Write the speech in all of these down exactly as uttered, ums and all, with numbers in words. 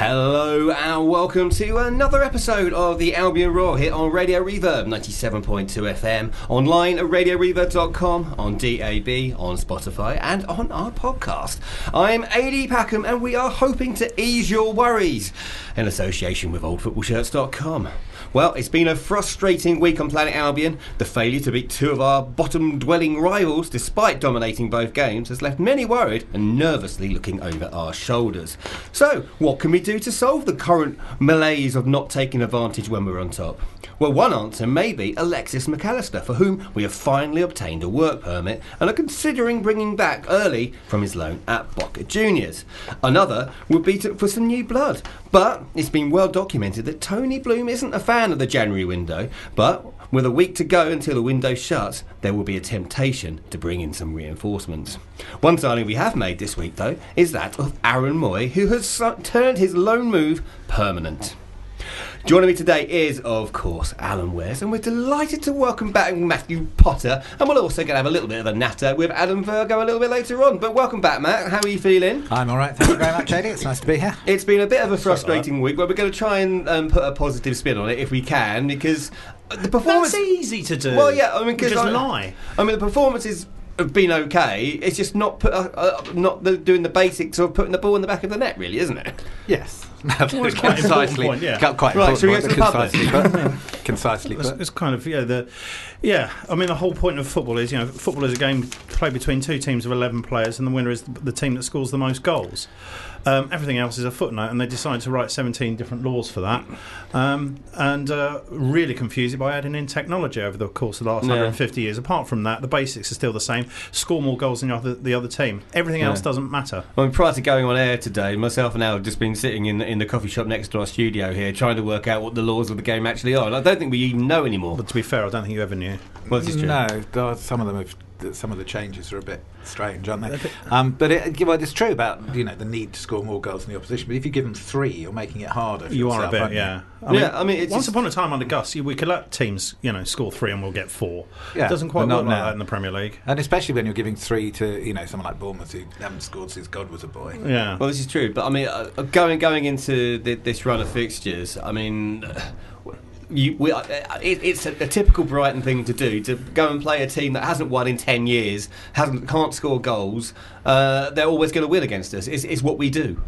Hello and welcome to another episode of the Albion Roar here on Radio Reverb ninety-seven point two F M, online at radio reverb dot com, on D A B, on Spotify and on our podcast. I'm A D Packham and we are hoping to ease your worries in association with old football shirts dot com. Well, it's been a frustrating week on Planet Albion. The failure to beat two of our bottom-dwelling rivals, despite dominating both games, has left many worried and nervously looking over our shoulders. So, what can we do to solve the current malaise of not taking advantage when we're on top? Well, one answer may be Alexis McAllister, for whom we have finally obtained a work permit and are considering bringing back early from his loan at Boca Juniors. Another would be to, for some new blood. But it's been well documented that Tony Bloom isn't a fan of the January window, but with a week to go until the window shuts, there will be a temptation to bring in some reinforcements. One signing we have made this week, though, is that of Aaron Moy, who has su- turned his loan move permanent. Joining me today is, of course, Alan West, and we're delighted to welcome back Matthew Potter, and we're also going to have a little bit of a natter with Adam Virgo a little bit later on. But welcome back, Matt. How are you feeling? I'm all right, thank you very much, Eddie. It's nice to be here. It's been a bit of a frustrating week, but we're going to try and um, put a positive spin on it if we can, because the performance... That's easy to do. Well, yeah, I mean, because just I, lie. I mean, the performances have been okay. It's just not put, uh, uh, not the, doing the basics of putting the ball in the back of the net, really, isn't it? Yes. Well, it's quite an important point, yeah. Quite right, should we important get to the concisely, but, concisely It's, put. it's kind of, yeah, the, yeah, I mean, the whole point of football is, you know, football is a game played between two teams of eleven players, and the winner is the, the team that scores the most goals. Um, everything else is a footnote, and they decided to write seventeen different laws for that, um, and uh, really confuse it by adding in technology over the course of the last Yeah. one hundred fifty years. Apart from that, the basics are still the same. Score more goals than the other, the other team. Everything Yeah. else doesn't matter. I mean, prior to going on air today, myself and Al have just been sitting in in the coffee shop next to our studio here, trying to work out what the laws of the game actually are. And I don't think we even know anymore. But to be fair, I don't think you ever knew. Well, this is true. No, there are- some of them have. Some of the changes are a bit strange, aren't they? Um, but it, well, it's true about you know the need to score more goals than the opposition. But if you give them three, you're making it harder. For You yourself, are a bit, aren't you? yeah. I Yeah, mean, I mean, it's once just- upon a time under Gus, we could let teams, you know, score three and we'll get four. Yeah, It doesn't quite but not work like now. that in the Premier League. And especially when you're giving three to you know someone like Bournemouth who haven't scored since God was a boy. Yeah. Well, this is true, but I mean, uh, going going into the, this run of fixtures, I mean, uh, you, we, uh, it, it's a, a typical Brighton thing to do, to go and play a team that hasn't won in ten years, hasn't can't score goals. Uh, they're always going to win against us. It's, it's what we do.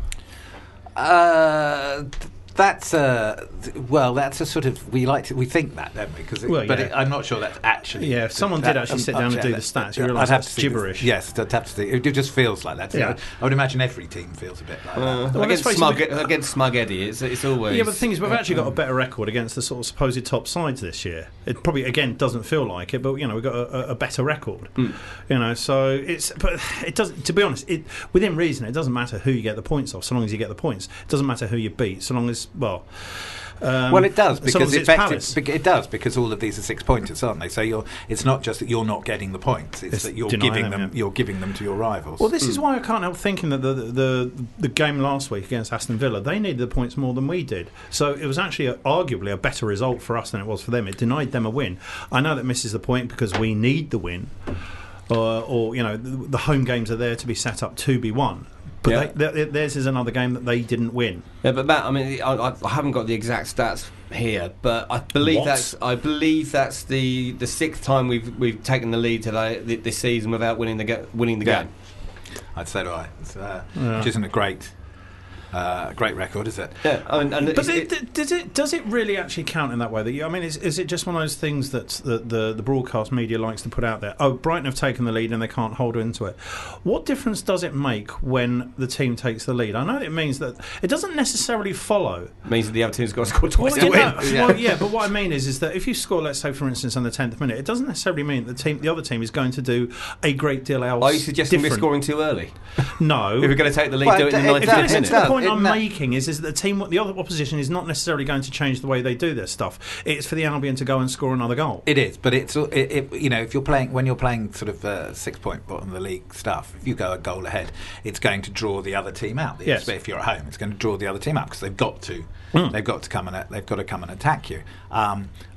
Uh, that's a well. That's a sort of we like to we think that, don't we? Because Well, but yeah. it, I'm not sure that's actually. Yeah, if someone that- did actually sit um, down and yeah, do the that- stats, you I'd realise have that's to see the- gibberish. Yes, I'd have to see. It just feels like that. So Yeah. I would imagine every team feels a bit like Uh, that. Well, against, let's face smug, it, against Smug Eddie, it's, it's always... Yeah, but the thing is, we've actually got a better record against the sort of supposed top sides this year. It probably, again, doesn't feel like it, but, you know, we've got a, a better record. Mm. You know, so it's... But it doesn't... To be honest, it within reason, it doesn't matter who you get the points off, so long as you get the points. It doesn't matter who you beat, so long as, well... Um, well, it does so long because as it's effective, Palace. bec- it does because all of these are six pointers, aren't they? So you're. It's not just that you're not getting the points; it's, It's that you're denying giving them, them. yeah. You're giving them to your rivals. Well, this is why I can't help thinking that the, the the game last week against Aston Villa, they needed the points more than we did. So it was actually a, arguably a better result for us than it was for them. It denied them a win. I know that misses the point because we need the win, or, or you know, the, the home games are there to be set up to be won. But Yeah. they, they, theirs is another game that they didn't win. Yeah, but Matt, I mean, I, I haven't got the exact stats here, but I believe What? that's I believe that's the, the sixth time we've we've taken the lead today this season without winning the ga- winning the Yeah. game. I'd say right, it's, uh, Yeah. which isn't a great, uh, great record, is it? Yeah, I mean, and But it's- it, it- does it does it really actually count in that way? That you, I mean, is, is it just one of those things that the, the the broadcast media likes to put out there? Oh, Brighton have taken the lead and they can't hold into it. What difference does it make when the team takes the lead? I know it means that it doesn't necessarily follow. means that the other team's got to score twice Well, to you win. know, well, yeah, but what I mean is, is that if you score, let's say, for instance, in the tenth minute, it doesn't necessarily mean that the team, the other team, is going to do a great deal else. Are you suggesting we're different. scoring too early? No. If we're going to take the lead, Well, do it in it- the it If you ninetieth listen minute. to the does. point It I'm no- making is, is that the team, the other opposition, is not necessarily going to change the way they do their stuff. It's for the Albion to go and score another goal. It is, but it's it, it, you know if you're playing when you're playing sort of uh, six point bottom of the league stuff. If you go a goal ahead, it's going to draw the other team out. Yes. If you're at home, it's going to draw the other team out because they've got to. Mm. They've got to come and they've got to come and attack you. Um,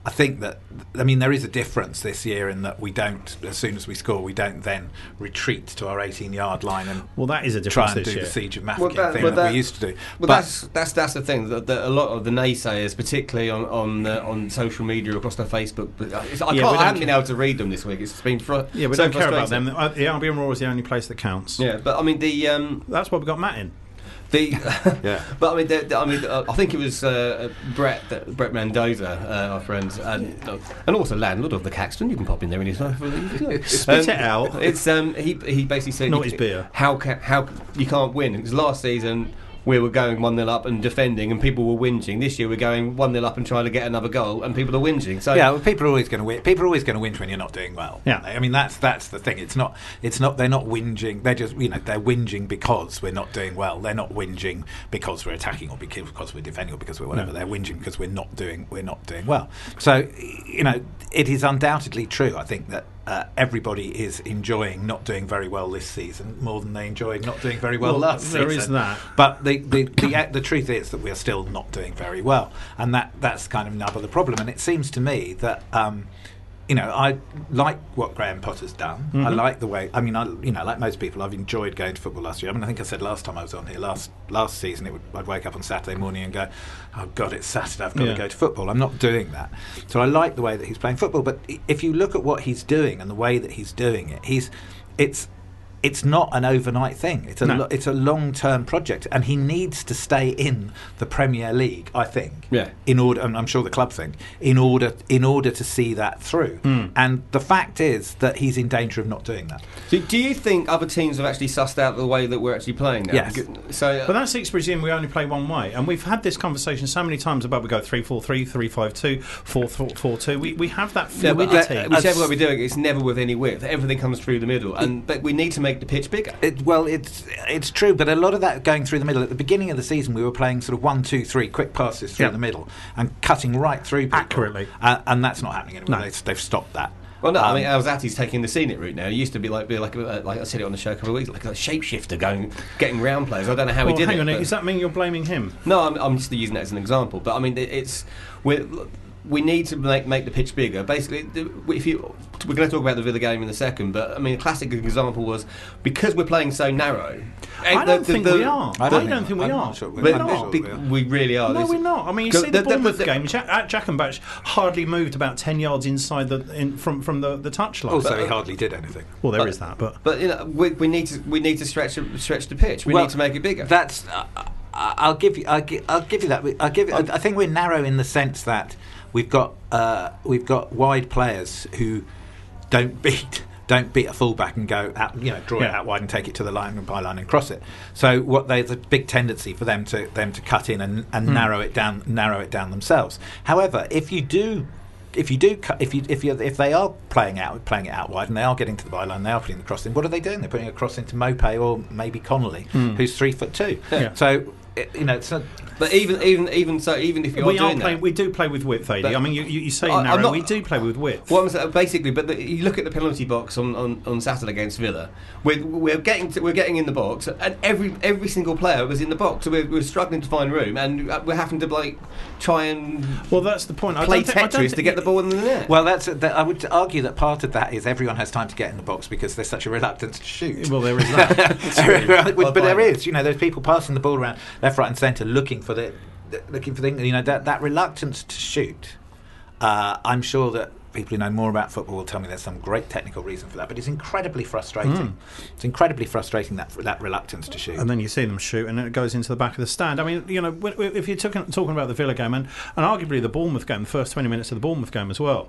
I think that, I mean, there is a difference this year in that we don't, as soon as we score, we don't then retreat to our eighteen-yard line and well, that is a try difference and this do year. the siege of Mafeking Well, that- thing but that, that- we used to do. Well, but that's that's that's the thing that, that a lot of the naysayers, particularly on on, uh, on social media across their Facebook, but I, Yeah, can't, we I don't haven't been care. able to read them this week. It's been fr- Yeah, we so don't care about frustrating. them. Uh, The Albion Roar is the only place that counts. Yeah, but I mean the um, That's why we got Matt in. the Yeah. but I mean the, the, I mean uh, I think it was uh, Brett that, Brett Mendoza, uh, our friend, and uh, and also landlord of the Caxton. You can pop in there anytime. Spit it out. It's um he he basically said Not you- his beer. How ca- how you can't win? Because last season we were going one nil up and defending, and people were whinging. This year we're going one nil up and trying to get another goal, and people are whinging. So Yeah, well, people are always going to win. People are always going to whinge when you're not doing well. Yeah. aren't they? I mean that's that's the thing. It's not. It's not. They're not whinging. They're just you know they're whinging because we're not doing well. They're not whinging because we're attacking or because, because we're defending or because we're whatever. Yeah. They're whinging because we're not doing we're not doing well. So you know it is undoubtedly true. I think that. Uh, everybody is enjoying not doing very well this season more than they enjoyed not doing very well, Well, last there season. is that. But the the, the the truth is that we are still not doing very well, and that that's kind of nub of the problem. And it seems to me that. Um, You know, I like what Graham Potter's done. Mm-hmm. I like the way. I mean, I you know, like most people, I've enjoyed going to football last year. I mean, I think I said last time I was on here last last season, it would, I'd wake up on Saturday morning and go, "Oh God, it's Saturday. I've got Yeah. to go to football." I'm not doing that. So I like the way that he's playing football. But i- if you look at what he's doing and the way that he's doing it, he's it's. It's not an overnight thing. It's a No. lo- it's a long term project, and he needs to stay in the Premier League. I think. Yeah. In order, and I'm sure the club think, in order in order to see that through. Mm. And the fact is that he's in danger of not doing that. do, do you think other teams have actually sussed out the way that we're actually playing now? Yes. So uh, But that's Ixbury's in. We only play one way, and we've had this conversation so many times about we go three four three, three five two, four four two. We we have that yeah, but fluidity. uh, whichever way we're doing, it's never with any width. Everything comes through the middle, and but we need to make the pitch bigger. It, well, it's it's true, but a lot of that going through the middle. At the beginning of the season, we were playing sort of one, two, three, quick passes through Yeah. the middle and cutting right through people. Accurately. uh, and that's not happening anymore. No. They've, they've stopped that. Well, no, Um, I mean Alzati's taking the scenic route now. He used to be like, be like, uh, like I said it on the show a couple of weeks, like a shapeshifter going, getting round players. I don't know how Well, he did hang it. on, but- does that mean you're blaming him? No, I'm, I'm just using that as an example. But I mean, it- it's we're, we need to make make the pitch bigger. Basically, the- if you we're going to talk about the Villa game in a second, but I mean, a classic example was because we're playing so narrow. I the- don't the- think the- we are. I I don't don't, think- think we I'm are. not sure we're- We're But I'm not. not be- sure. we really are. No, This- we're not. I mean, you Go- see the, the- the- Bournemouth the- game. Jack, uh, Jackenbach hardly moved about ten yards inside the in, from from the the touchline. Also, But, he uh, hardly did anything. well, there but- is that, but But you know, we, we need to we need to stretch stretch the pitch. We Well, need to make it bigger. That's. Uh, I- I'll give you. I'll, gi- I'll give you that. We- I'll give. I I think we're narrow in the sense that we've got uh, we've got wide players who don't beat don't beat a fullback and go out, you know, draw it Yeah. out wide and take it to the line and byline and cross it. So what there's a big tendency for them to them to cut in and, and Mm. narrow it down narrow it down themselves. However, if you do. If you do, cut, if you if you if they are playing out playing it out wide and they are getting to the byline, they are putting the cross in. What are they doing? They're putting a cross into Mopé or maybe Connolly, Mm. who's three foot two. Yeah. So it, you know, it's a, But even even even so, even if you're we are doing playing. that, We do play with width, Adi. But- I mean, you, you, you say I- I'm narrow. not- we do play with width. Well, I'm saying, basically, but the, you look at the penalty box on, on, on Saturday against Villa. We're, we're getting to, we're getting in the box, and every every single player was in the box. So we're, we're struggling to find room, and we're having to like try and Well, that's the point. I play don't think, I don't Tetris think to get the ball in the net. well, that's that, I would argue that part of that is everyone has time to get in the box because there's such a reluctance to shoot. Well, there is that. but Well, there fine. is, you know, there's people passing the ball around left, right, and centre, looking for the, looking for things. You know, that that reluctance to shoot. Uh, I'm sure that people who know more about football will tell me there's some great technical reason for that, but it's incredibly frustrating. Mm. It's incredibly frustrating that that reluctance to shoot. And then you see them shoot, and it goes into the back of the stand. I mean, you know, w- w- if you're talking, talking about the Villa game and, and arguably the Bournemouth game, the first twenty minutes of the Bournemouth game as well.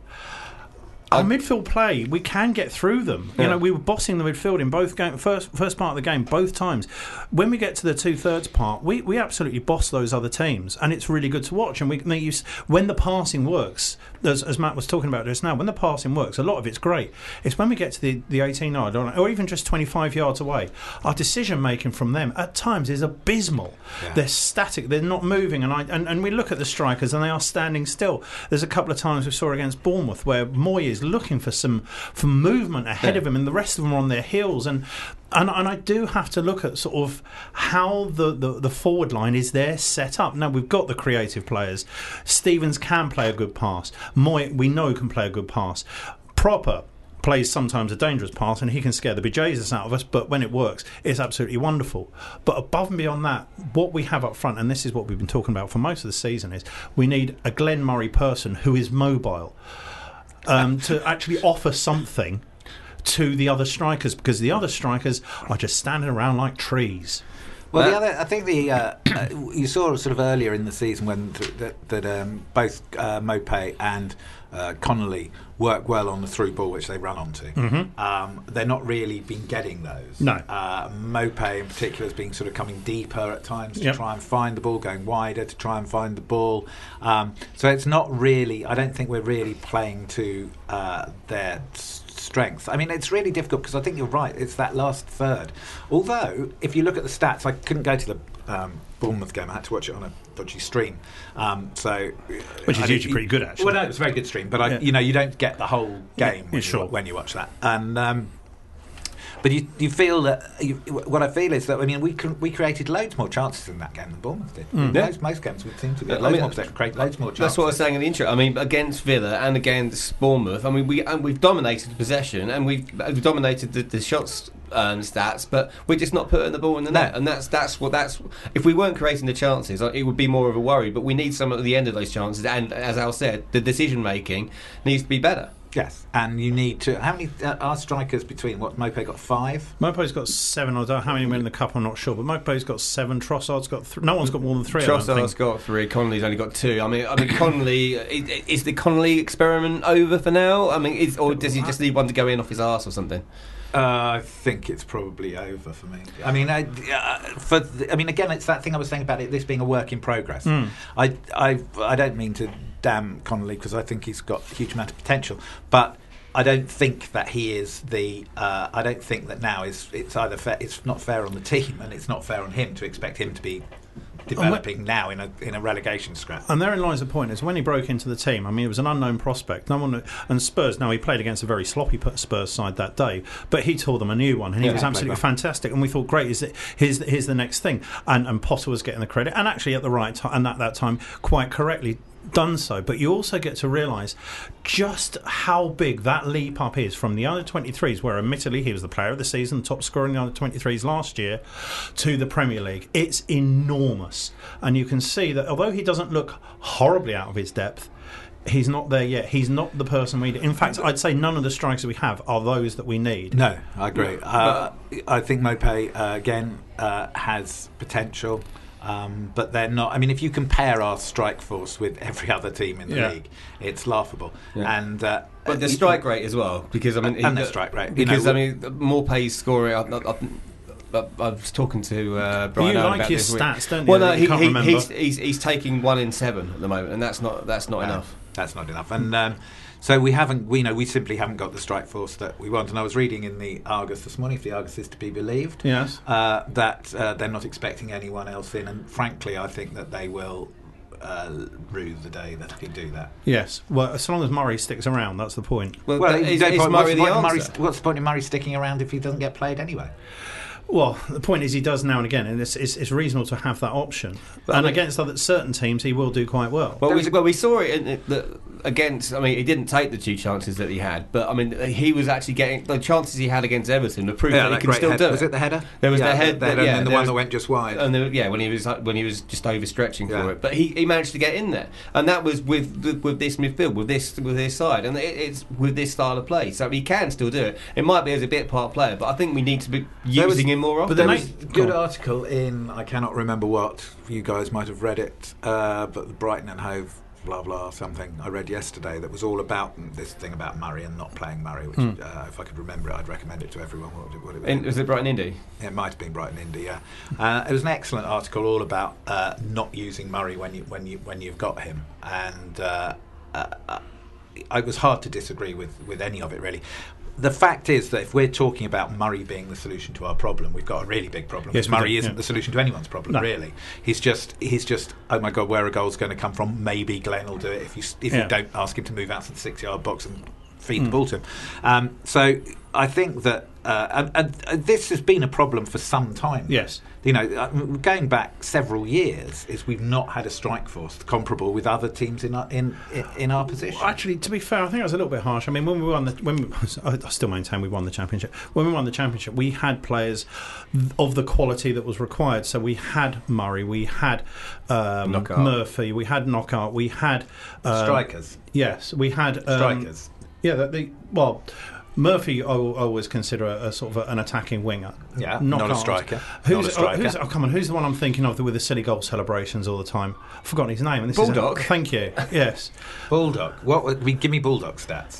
Our midfield play, we can get through them. You Yeah. know, we were bossing the midfield in both game, first first part of the game, both times. When we get to the two thirds part, we, we absolutely boss those other teams, and it's really good to watch. And we they use when the passing works, as, as Matt was talking about just now. When the passing works, a lot of it's great. It's when we get to the the eighteen yard or, or even just twenty-five yards away, our decision making from them at times is abysmal. Yeah. They're static. They're not moving, and I and, and we look at the strikers, and they are standing still. There's a couple of times we saw against Bournemouth where Moyes is looking for some for movement ahead Yeah. of him, and the rest of them are on their heels. And and, and I do have to look at sort of how the, the, the forward line is there set up. Now, we've got the creative players. Stevens can play a good pass. Moy, we know, can play a good pass. Proper plays sometimes a dangerous pass, and he can scare the bejesus out of us, but when it works, it's absolutely wonderful. But above and beyond that, what we have up front, and this is what we've been talking about for most of the season, is we need a Glenn Murray person who is mobile um, to actually offer something to the other strikers, because the other strikers are just standing around like trees. Well, Well, the other, I think the uh, uh, you saw sort of earlier in the season when th- that, that um, both uh, Mopé and uh, Connolly work well on the through ball, which they run onto. Mm-hmm. Um, they're not really been getting those. No. Uh, Mopé in particular has been sort of coming deeper at times to Yep. try and find the ball, going wider to try and find the ball. Um, so it's not really. I don't think we're really playing to uh, their s- strength. I mean, it's really difficult because I think you're right. It's that last third. Although, if you look at the stats, I couldn't go to the um, Bournemouth game. I had to watch it on a dodgy stream. Um, so, Which is I usually didn't- pretty good, actually. Well, no, it's a very good stream, but I, Yeah. you know, you don't get the whole game Yeah, when, sure. you, when you watch that. And um, but you, you feel that you, what I feel is that I mean we cr- we created loads more chances in that game than Bournemouth did. Mm. Yeah. Most, most games would seem to Yeah, get I loads mean, more possession, create loads more chances. That's what I was saying in the intro. I mean, against Villa and against Bournemouth, I mean, we and we've dominated the possession and we've, we've dominated the, the shots um, stats, but we're just not putting the ball in the No. net, and that's that's what that's. If we weren't creating the chances, it would be more of a worry. But we need some at the end of those chances, and as Al said, the decision making needs to be better. Yes, and you need to. How many uh, are strikers between? What Mopé got five? Mopo's got seven. I don't know how many went in the cup, I'm not sure. But Mopo's got seven. Trossard's got th- no one's got more than three. I don't Trossard's think. got three. Connolly's only got two. I mean, I mean, Connolly is, is the Connolly experiment over for now? I mean, is, or does he just need one to go in off his arse or something? Uh, I think it's probably over for me. I mean, I, uh, for the, I mean, again, it's that thing I was saying about it. This being a work in progress. Mm. I, I, I don't mean to damn Connolly because I think he's got a huge amount of potential, but I don't think that he is the. Uh, I don't think that now is. It's either fair, it's not fair on the team, and it's not fair on him to expect him to be developing now in a in a relegation scrap. And therein lies the point: is when he broke into the team. I mean, he was an unknown prospect. No one, and Spurs. Now he played against a very sloppy Spurs side that day, but he taught them a new one, and he Yeah, was he absolutely played well. fantastic. And we thought, great, is it? Here's here's the next thing. And and Potter was getting the credit, and actually at the right time, and at that time, quite correctly done so. But you also get to realise just how big that leap up is from the under twenty-threes, where admittedly he was the player of the season, top scorer in the under twenty-threes last year, to the Premier League. It's enormous, and you can see that although he doesn't look horribly out of his depth, he's not there yet. He's not the person we need. In fact, I'd say none of the strikers we have are those that we need. No, I agree. Uh, I think Mopé uh, again uh, has potential. Um, but they're not. I mean, if you compare our strike force with every other team in the Yeah. league, it's laughable. Yeah. And uh, But the you- strike rate as well, because I mean, And he- the strike rate, you because know, I mean, Morpay's scoring. I, I, I, I was talking to uh, Brian you Allen like about your this week. stats, don't you, Well, that no, you he, can't he, remember? he's, he's he's taking one in seven at the moment, and that's not that's not No, enough. That's not enough. And um, so we haven't. We know we simply haven't got the strike force that we want. And I was reading in the Argus this morning, if the Argus is to be believed, Yes. uh, that uh, they're not expecting anyone else in. And frankly, I think that they will uh, rue the day that they do that. Yes. Well, as long as Murray sticks around, that's the point. Well, Well, is, no is point- Murray what's, the the point in Murray, answer? what's the point in Murray sticking around if he doesn't get played anyway? Well, the point is he does now and again, and it's, it's, it's reasonable to have that option. But I and mean- against other certain teams, he will do quite well. Well, we, well, we saw it in, it- the, against. I mean, he didn't take the two chances that he had, but I mean, he was actually getting the chances he had against Everton. The proof that he can still head. do Was it. it the header? There was yeah, the head, the header, yeah, and then the there one was- that went just wide. And the, yeah, when he was when he was just overstretching Yeah. for it, but he, he managed to get in there, and that was with with, with this midfield, with this with this side, and it, it's with this style of play. So he can still do it. It might be as a bit part player, but I think we need to be There was- using him more often. but There the was na- a go good on. article in, I cannot remember what, you guys might have read it, uh, but the Brighton and Hove blah blah something I read yesterday that was all about this thing about Murray and not playing Murray, which Mm. uh, if I could remember it I'd recommend it to everyone. What, would it- what it In, was it Brighton Indy? It might have been Brighton Indy, yeah. Uh, it was an excellent article all about uh, not using Murray when you when you when you've got him, and uh, uh, uh, it was hard to disagree with with any of it really. The fact is that if we're talking about Murray being the solution to our problem, we've got a really big problem. Yes, because we Murray do, isn't yeah. the solution to anyone's problem, No. really. He's just he's just oh my god, where a goal's going to come from? Maybe Glenn will do it if you if Yeah. you don't ask him to move out to the six yard box and feed mm. the ball to him. Um, so I think that uh, and, and this has been a problem for some time. Yes. You know, going back several years, is we've not had a strike force comparable with other teams in our in in our position. Well, actually, to be fair, I think that was a little bit harsh. I mean, when we won the, when we, I still maintain we won the championship. When we won the championship, we had players of the quality that was required. So we had Murray, we had um, Murphy, we had Knockout, we had um, strikers. Yes, we had um, strikers. Yeah, the, the well. Murphy, I will always consider a, a sort of a, an attacking winger. Yeah, not, not a striker. Who's, not a striker. Oh, who's, oh, come on, who's the one I'm thinking of with the silly goal celebrations all the time? I've forgotten his name. And this Bulldog. Is a, thank you. Yes. Bulldog. What? Would, give me Bulldog stats.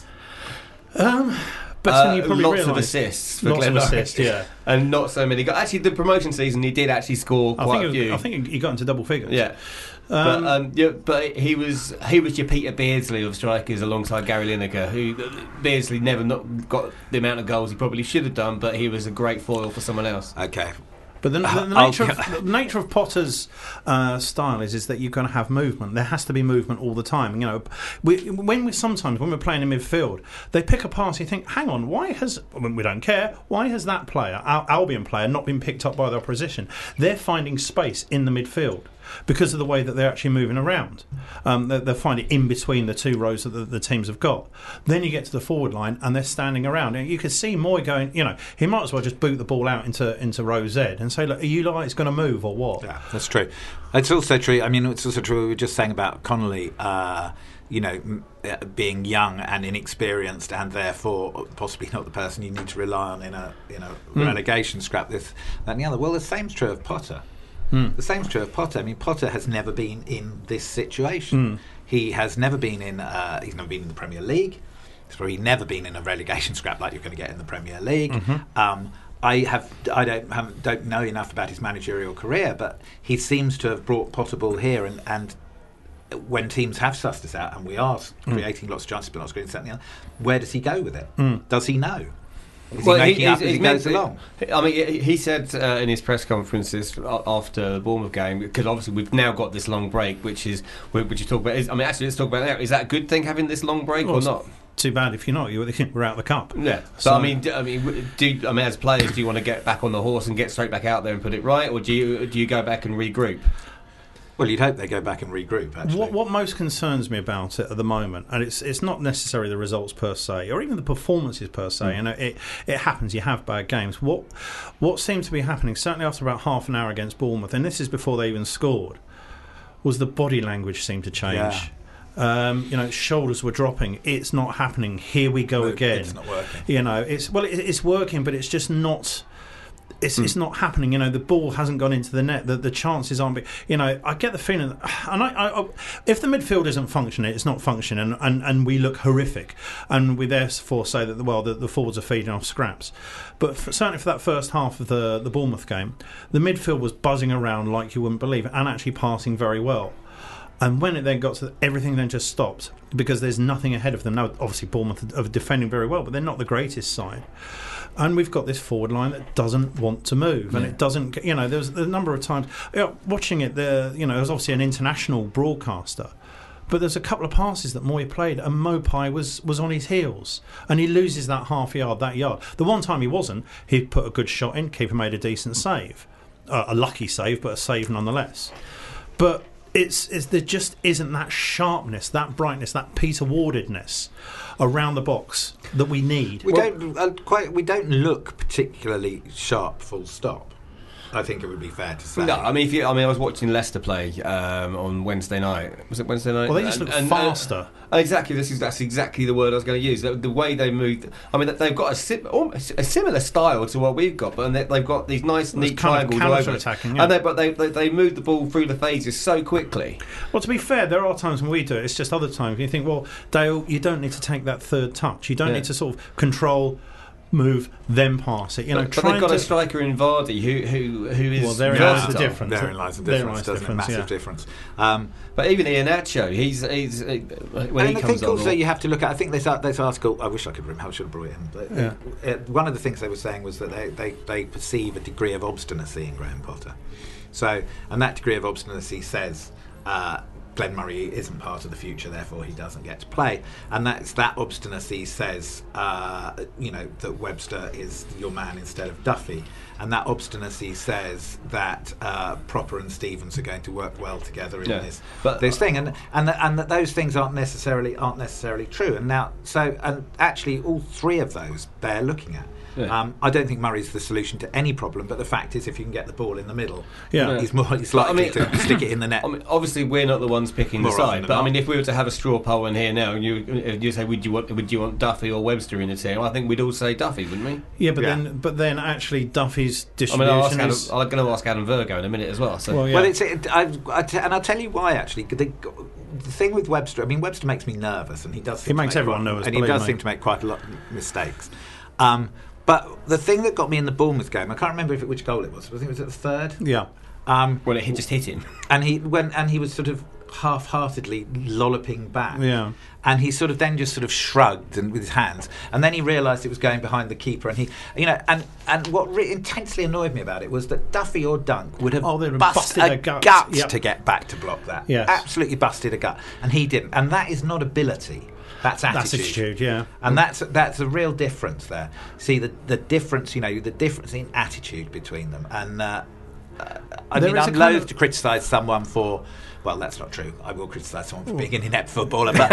Um, better than you probably lots realise. of assists. For lots Glenn of assists, yeah, and not so many. Actually, the promotion season, he did actually score I quite think a few. Was, I think he got into double figures. Yeah. Um, but, um, yeah, but he was he was your Peter Beardsley of strikers alongside Gary Lineker, who Beardsley never not got the amount of goals he probably should have done, but he was a great foil for someone else. Okay. But the, the, the, nature of, the nature of Potter's uh, style is, is that you're going to have movement. There has to be movement all the time. You know, we, when we sometimes when we're playing in midfield, they pick a pass. You think, hang on, why has we don't care? Why has that player, our Albion player, not been picked up by the opposition? They're finding space in the midfield because of the way that they're actually moving around. Um, they're, they're finding in between the two rows that the, the teams have got. Then you get to the forward line and they're standing around. And you can see Moy going, you know, he might as well just boot the ball out into into row Z and say, look, are you like it's going to move or what? Yeah, that's true. It's also true. I mean, it's also true. We were just saying about Connolly. Uh, you know, being young and inexperienced, and therefore possibly not the person you need to rely on in a in a mm. relegation scrap. This, that, and the other. Well, the same's true of Potter. Mm. The same's true of Potter. I mean, Potter has never been in this situation. Mm. He has never been in. Uh, he's never been in the Premier League. He's probably never been in a relegation scrap like you're going to get in the Premier League. Mm-hmm. Um, I have. I don't have, don't know enough about his managerial career, but he seems to have brought Potterball here, and, and when teams have sussed us out, and we are mm. creating lots of chances, but not screening something, where does he go with it? Mm. Does he know? Is well, he making he, up as he goes to, along? I mean, he said uh, in his press conferences after the Bournemouth game, because obviously we've now got this long break, which is, which you talk about. Is, I mean, actually, let's talk about that. Is that a good thing having this long break well, or not? Too bad if you're not. You we're out of the cup. Yeah. So I mean, do, I mean, do I mean as players, do you want to get back on the horse and get straight back out there and put it right, or do you do you go back and regroup? Well, you'd hope they go back and regroup, actually. What, what most concerns me about it at the moment, and it's it's not necessarily the results per se, or even the performances per se, mm. you know, it, it happens, you have bad games. What what seemed to be happening, certainly after about half an hour against Bournemouth, and this is before they even scored, was the body language seemed to change. Yeah. Um, you know, shoulders were dropping. It's not happening. Here we go no, again. It's not working. You know, it's well, it, it's working, but it's just not... It's, mm. it's not happening. You know, the ball hasn't gone into the net. The, the chances aren't. Be, you know, I get the feeling, that, and I, I, I, if the midfield isn't functioning, it's not functioning, and, and, and we look horrific, and we therefore say that well, the, the forwards are feeding off scraps. But for, certainly for that first half of the the Bournemouth game, the midfield was buzzing around like you wouldn't believe, and actually passing very well. And when it then got to everything, then just stopped because there's nothing ahead of them. Now, obviously, Bournemouth are defending very well, but they're not the greatest side. And we've got this forward line that doesn't want to move, and yeah. it doesn't. You know, there's a number of times you know, watching it. There, you know, there's obviously an international broadcaster, but there's a couple of passes that Moy played, and Mopai was was on his heels, and he loses that half yard, that yard. The one time he wasn't, he put a good shot in. Keeper made a decent save, uh, a lucky save, but a save nonetheless. But It's, it's there just isn't that sharpness, that brightness, that Peter Wardedness around the box that we need. We well, don't uh, quite. We don't look particularly sharp. Full stop. I think it would be fair to say. No, I mean, if you, I mean, I was watching Leicester play um, on Wednesday night. Was it Wednesday night? Well, they just look and, faster. Uh, exactly. This is that's exactly the word I was going to use. The, the way they moved. I mean, they've got a, sim, almost a similar style to what we've got, but they've got these nice, well, neat triangles all over. Attacking, yeah. And they, but they, they they move the ball through the phases so quickly. Well, to be fair, there are times when we do it. It's just other times you think, well, Dale, you don't need to take that third touch. You don't yeah. need to sort of control. Move, then pass it. You know, but, but they've got to... a striker in Vardy who who who is. Well, therein lies the difference. Therein lies the difference. Doesn't it? Massive yeah. difference. Um, but even Iheanacho, he's he's uh, when and he I comes think also or... you have to look at. I think this this article. I wish I could remember how I should have brought it in. But yeah. it, it, one of the things they were saying was that they, they, they perceive a degree of obstinacy in Graham Potter. So, and that degree of obstinacy says. Uh, Glenn Murray isn't part of the future, therefore he doesn't get to play. And that's that obstinacy says, uh, you know, that Webster is your man instead of Duffy. And that obstinacy says that uh, Propper and Stevens are going to work well together in yeah. this but, this thing, and and that, and that those things aren't necessarily aren't necessarily true. And now, so and actually, all three of those bear looking at. Yeah. Um, I don't think Murray's the solution to any problem, but the fact is, if you can get the ball in the middle, yeah. he's more he's likely I mean, to stick it in the net. I mean, obviously, we're not the ones picking more the side, but not. I mean, if we were to have a straw poll in here now, and you you say, would you want would you want Duffy or Webster in the team? I think we'd all say Duffy, wouldn't we? Yeah, but yeah. then but then actually Duffy's distribution. I mean, I'll is Adam, I'm going to ask Adam Virgo in a minute as well. So. Well, yeah. well, it's it, I, I t- and I'll tell you why. Actually, the, the thing with Webster, I mean, Webster makes me nervous, and he does. He makes everyone quite, nervous, and he does me. seem to make quite a lot of mistakes. Um, But the thing that got me in the Bournemouth game, I can't remember if it, which goal it was. I think it was at the third. Yeah. Um, well, it just hit him, and he went, and he was sort of half-heartedly lolloping back. Yeah. And he sort of then just sort of shrugged and with his hands, and then he realised it was going behind the keeper, and he, you know, and and what re- intensely annoyed me about it was that Duffy or Dunk would have oh, bust busted a gut yep. to get back to block that. Yes. Absolutely busted a gut, and he didn't. And that is not ability. That's attitude. That's attitude, yeah. And that's that's a real difference there. See, the the difference, you know, the difference in attitude between them. And uh, uh, I there mean, I'm loath of... to criticise someone for... Well, that's not true. I will criticise someone for being an inept footballer, but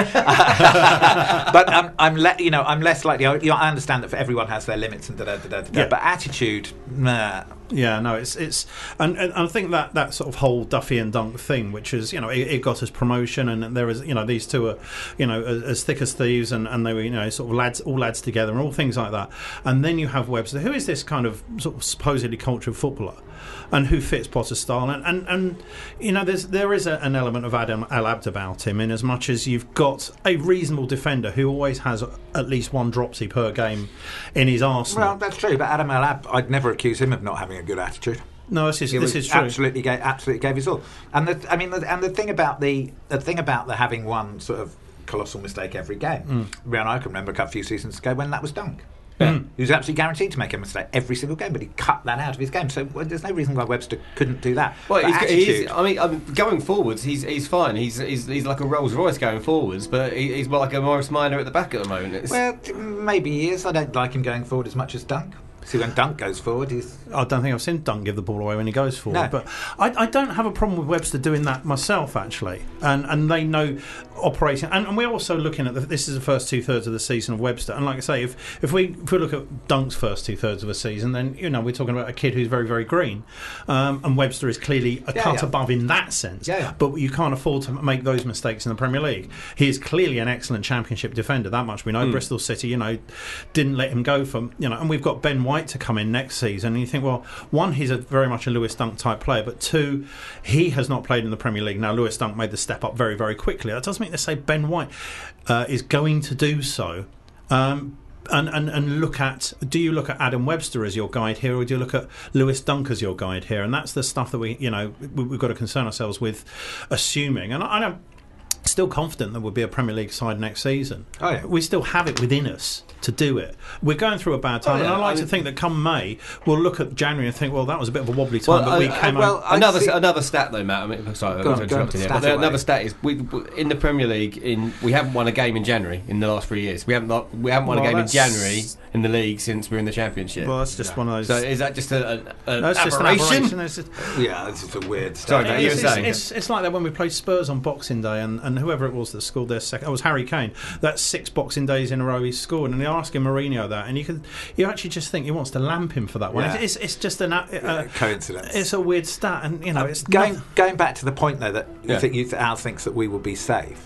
but um, I'm le- you know I'm less likely. I, you know, I understand that for everyone has their limits and da da da da. da yeah. But attitude, nah. Yeah, no, it's it's, and, and I think that, that sort of whole Duffy and Dunk thing, which is, you know, it, it got us promotion, and there is, you know, these two are, you know, as, as thick as thieves, and, and they were, you know, sort of lads, all lads together, and all things like that. And then you have Webster, who is this kind of sort of supposedly cultured footballer, and who fits Potter's style, and and, and you know, there's there is a, an element of Adam Al Abd about him, in as much as you've got a reasonable defender who always has at least one dropsy per game in his arsenal. Well, that's true, but Adam Al Abd, I'd never accuse him of not having a good attitude. No, this is he this is true. Absolutely, gave, absolutely gave his all. And the, I mean, the, and the thing about the the thing about the having one sort of colossal mistake every game. Mm. Rian, I can remember a few seasons ago when that was Dunk. Yeah. Mm. He was absolutely guaranteed to make a mistake every single game, but he cut that out of his game. So well, there's no reason why Webster couldn't do that. Well, he's, he's, I, mean, I mean, going forwards, he's he's fine. He's he's, he's like a Rolls Royce going forwards, but he, he's more like a Morris Minor at the back at the moment. It's well, maybe he is. I don't like him going forward as much as Dunk. See, when Dunk goes forward, he's... I don't think I've seen Dunk give the ball away when he goes forward. No. But I, I don't have a problem with Webster doing that myself, actually. And and they know operating... And, and we're also looking at... The, this is the first two-thirds of the season of Webster. And like I say, if, if we if we look at Dunk's first two-thirds of a season, then, you know, we're talking about a kid who's very, very green. Um, and Webster is clearly a yeah, cut yeah. above in that sense. Yeah, yeah. But you can't afford to make those mistakes in the Premier League. He is clearly an excellent Championship defender. That much we know. Mm. Bristol City, you know, didn't let him go from... You know, and we've got Ben White to come in next season, and you think, well, one, he's a very much a Lewis Dunk type player, but two, he has not played in the Premier League. Now, Lewis Dunk made the step up very, very quickly. That doesn't mean to say Ben White uh, is going to do so. Um, and, and, and look at, do you look at Adam Webster as your guide here, or do you look at Lewis Dunk as your guide here? And that's the stuff that we, you know, we, we've got to concern ourselves with assuming. And I, I don't. Still confident there will be a Premier League side next season. Oh, yeah. We still have it within us to do it. We're going through a bad time, oh, yeah. and I like I mean, to think that come May we'll look at January and think, well, that was a bit of a wobbly time, well, but we I, came I, well, out. Another another stat though, Matt. I mean, sorry, go I was on, interrupting here. Stat But another stat is we in the Premier League. In we haven't won a game in January in the last three years. We haven't not, we haven't won well, a game in January in the league since we're in the Championship. Well, that's just yeah. one of those. So is that just a, a, a no, it's aberration? Just an aberration. It's just, yeah, this is a weird stat. Sorry, no, you were it's, saying it's, it's, it's like that when we played Spurs on Boxing Day, and, and whoever it was that scored their second, it was Harry Kane. That's six Boxing Days in a row he scored, and they're asking Mourinho that, and you can you actually just think he wants to lamp him for that one. Yeah. It's, it's just an uh, yeah, coincidence. It's a weird stat, and you know, um, it's going not, going back to the point though that yeah. you think you th- Al thinks that we will be safe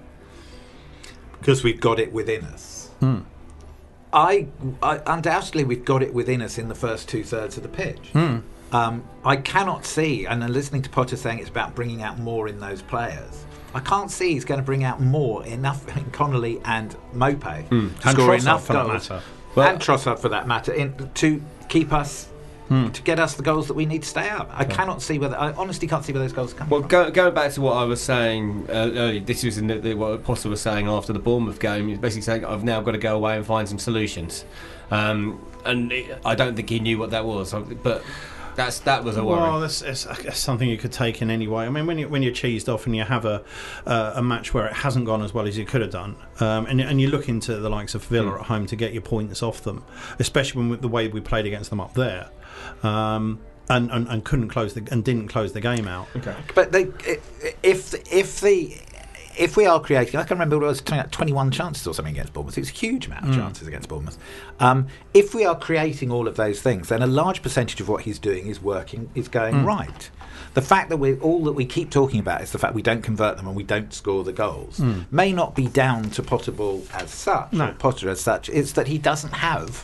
because we've got it within us. Hmm. I, I undoubtedly we've got it within us in the first two thirds of the pitch. Hmm. Um, I cannot see, and I'm listening to Potter saying it's about bringing out more in those players. I can't see he's going to bring out more enough in Connolly and Mopé mm. to and score Trossard enough for goals, that matter. Well, and Trossard for that matter, in, to keep us mm. to get us the goals that we need to stay up. I okay. cannot see whether I honestly can't see where those goals come well, from. Well, go, going back to what I was saying uh, earlier, this was in the, the, what Potter was saying after the Bournemouth game. He's basically saying I've now got to go away and find some solutions, um, and it, I don't think he knew what that was, but. That's that was a worry. Well, that's, that's, that's something you could take in any way. I mean, when you when you're cheesed off and you have a uh, a match where it hasn't gone as well as you could have done, um, and and you look into the likes of Villa mm. at home to get your points off them, especially when the way we played against them up there. Um, and, and, and couldn't close the and didn't close the game out. Okay. But they, if if the if we are creating, I can remember it was twenty-one chances or something against Bournemouth. It was a huge amount of mm. chances against Bournemouth. Um, if we are creating all of those things, then a large percentage of what he's doing is working, is going mm. right. The fact that we all that we keep talking about is the fact we don't convert them and we don't score the goals mm. may not be down to Potterball as such, no. or Potter as such. It's that he doesn't have.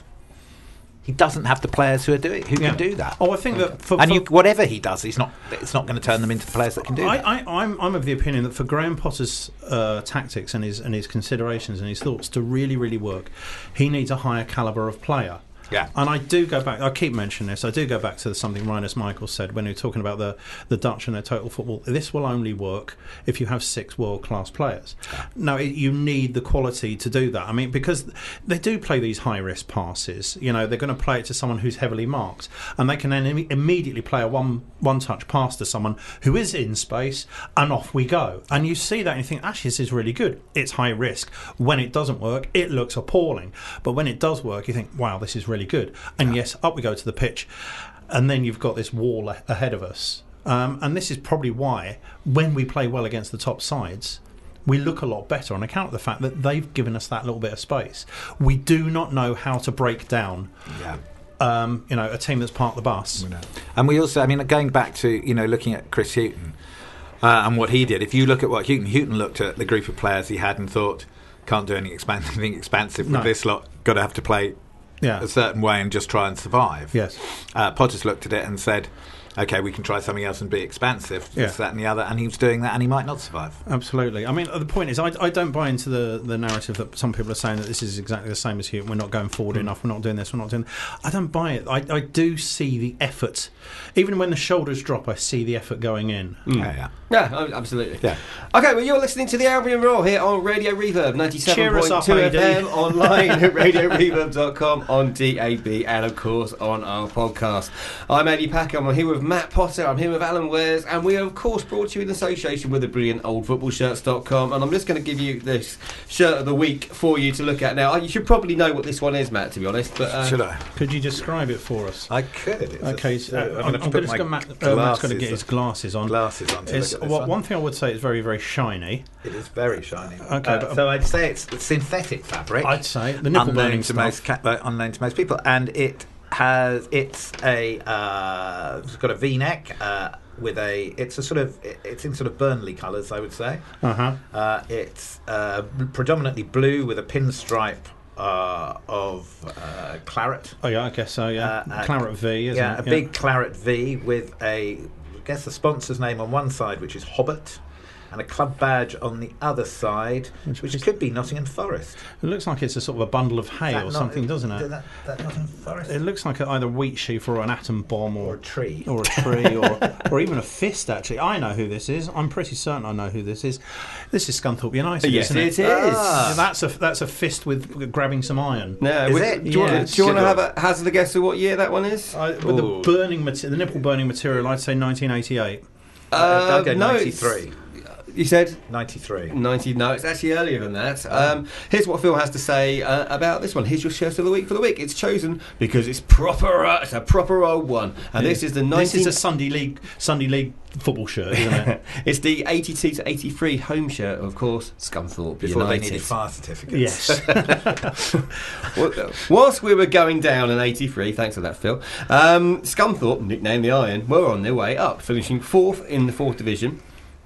He doesn't have the players who are doing who yeah. can do that. Oh, I think that for, and for you, whatever he does, he's not. It's not going to turn them into the players that can do I, that. I, I'm, I'm of the opinion that for Graham Potter's uh, tactics and his and his considerations and his thoughts to really, really work, he needs a higher calibre of player. Yeah. And I do go back, I keep mentioning this, I do go back to something Rinus Michaels said when he was talking about the, the Dutch and their total football. This will only work if you have six world-class players. Yeah. Now, it, you need the quality to do that. I mean, because they do play these high-risk passes. You know, they're going to play it to someone who's heavily marked, and they can then im- immediately play a one, one-touch pass to someone who is in space, and off we go. And you see that and you think, actually, this is really good. It's high risk. When it doesn't work, it looks appalling. But when it does work, you think, wow, this is really good. And yeah. yes, up we go to the pitch, and then you've got this wall a- ahead of us. Um, and this is probably why, when we play well against the top sides, we look a lot better on account of the fact that they've given us that little bit of space. We do not know how to break down. Yeah. Um, you know, a team that's parked the bus. We know. And we also, I mean, going back to, you know, looking at Chris Hughton uh, and what he did. If you look at what Hughton, Hughton looked at the group of players he had and thought, can't do anything expansive, anything expansive with no. this lot. Got to have to play yeah. a certain way and just try and survive. Yes. Uh, Potter's looked at it and said, okay, we can try something else and be expansive, yeah. this, that and the other, and he was doing that and he might not survive. Absolutely. I mean, the point is, I, I don't buy into the, the narrative that some people are saying that this is exactly the same as Hughton, we're not going forward mm. enough, we're not doing this, we're not doing that. I don't buy it. I, I do see the effort. Even when the shoulders drop, I see the effort going in. Mm. Yeah, yeah. Yeah, absolutely. Yeah. Okay, well, you're listening to the Albion Roar here on Radio Reverb, ninety-seven point two F M, online at radio reverb dot com, on D A B, and of course on our podcast. I'm Andy Packer, I'm here with Matt Potter, I'm here with Alan Wares, and we are of course brought to you in association with the brilliant old football shirts dot com, and I'm just going to give you this shirt of the week for you to look at now. You should probably know what this one is, Matt, to be honest. But uh, should I? Could you describe it for us? I could. It's okay, a, so, uh, I'm, I'm, I'm going to Matt, uh, Matt's going to get his glasses on. Glasses on. It's, well, one. one thing I would say is very, very shiny. It is very shiny. Okay, uh, so I'd say it's synthetic fabric. I'd say the nipple burning to most stuff. Ca- unknown to most people, and it has it's a uh, it's got a V-neck. Uh, With a, it's a sort of, it's in sort of Burnley colours, I would say. Uh-huh. Uh, it's uh, predominantly blue with a pinstripe uh, of uh, claret. Oh yeah, I guess so. Yeah, uh, claret V, isn't yeah, it? A yeah, a big claret V with a, I guess the sponsor's name on one side, which is Hobbit, and a club badge on the other side, which, which could be Nottingham Forest. It looks like it's a sort of a bundle of hay or not, something, doesn't it? That, that Nottingham Forest. It looks like a, either a wheat sheaf or an atom bomb, or, or a tree, or a tree, or or even a fist. Actually, I know who this is. I'm pretty certain I know who this is. This is Scunthorpe United. Yes, isn't it, it is. Ah. That's a that's a fist with grabbing some iron. No, is with, it? Do you, yeah, want, do you want to have a hazard a guess of what year that one is? Uh, with the burning, mater- the nipple burning material, I'd say nineteen eighty-eight. Uh, I'll go no, ninety-three. You said? ninety-three. ninety, no, it's actually earlier than that. Um, here's what Phil has to say uh, about this one. Here's your shirt of the week for the week. It's chosen because it's proper. Uh, it's a proper old one. And yeah. this is the nineteen... This is a Sunday League Sunday League football shirt, isn't it? It's the eighty-two to eighty-three home shirt, of course, Scunthorpe Before United. they needed fire certificates. Yes. well, whilst we were going down in eighty-three, thanks for that, Phil, um, Scunthorpe, nicknamed the Iron, were on their way up, finishing fourth in the fourth division.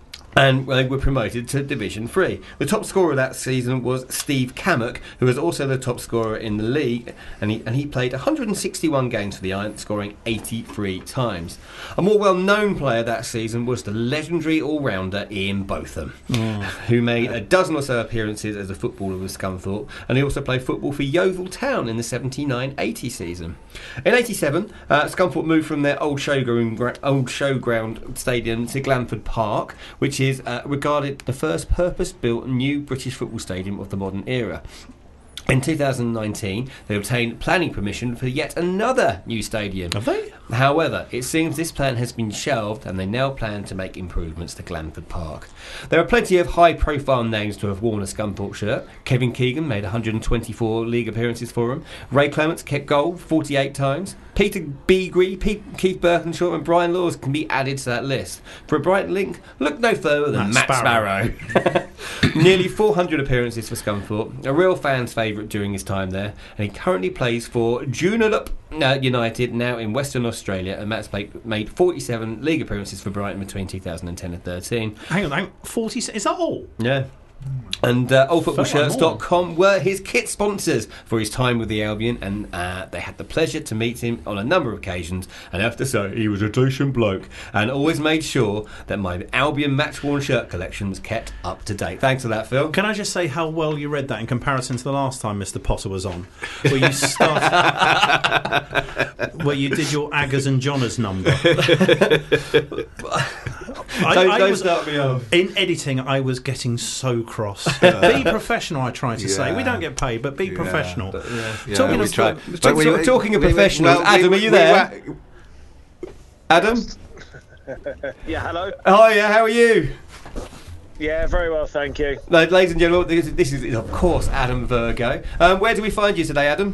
And they were promoted to Division three. The top scorer that season was Steve Cammock, who was also the top scorer in the league, and he and he played one hundred sixty-one games for the Iron, scoring eighty-three times. A more well-known player that season was the legendary all-rounder Ian Botham, mm. who made a dozen or so appearances as a footballer with Scunthorpe, and he also played football for Yeovil Town in the seventy-nine eighty season. In eighty-seven, uh, Scunthorpe moved from their old showground, old showground stadium to Glanford Park, which is uh, regarded the first purpose-built new British football stadium of the modern era. In two thousand nineteen, they obtained planning permission for yet another new stadium. Have they? However, it seems this plan has been shelved and they now plan to make improvements to Glanford Park. There are plenty of high-profile names to have worn a Scunthorpe shirt. Kevin Keegan made one hundred twenty-four league appearances for him. Ray Clements kept goal forty-eight times. Peter Beagrie, Pete, Keith Birkinshaw and Brian Laws can be added to that list. For a Brighton link, look no further than Matt, Matt Sparrow. Sparrow. Nearly four hundred appearances for Scunthorpe, a real fan's favourite during his time there, and he currently plays for Joondalup uh, United, now in Western Australia, and Matt's played, made forty-seven league appearances for Brighton between two thousand ten and thirteen. Hang on, hang on, forty, is that all? Yeah. And uh, old football shirts dot com were his kit sponsors for his time with the Albion, and uh, they had the pleasure to meet him on a number of occasions, and I have to say he was a decent bloke and always made sure that my Albion match-worn shirt collection was kept up to date. Thanks for that, Phil. Can I just say how well you read that in comparison to the last time Mister Potter was on, where you started, where you did your Aggers and Johners number. I, don't I don't was, start me off. In editing, I was getting so cross. Be professional, I try to Yeah. say. We don't get paid, but be Yeah, professional. but, yeah, yeah, Talking we of try. talk- But talk- we- talk- talking of we- we- professionals, well, Adam, we- are you we- there? we- Adam? Yeah, hello. Oh, yeah, how are you? Yeah, very well, thank you. No, ladies and gentlemen, this is, this is of course, Adam Virgo. Um, where do we find you today, Adam?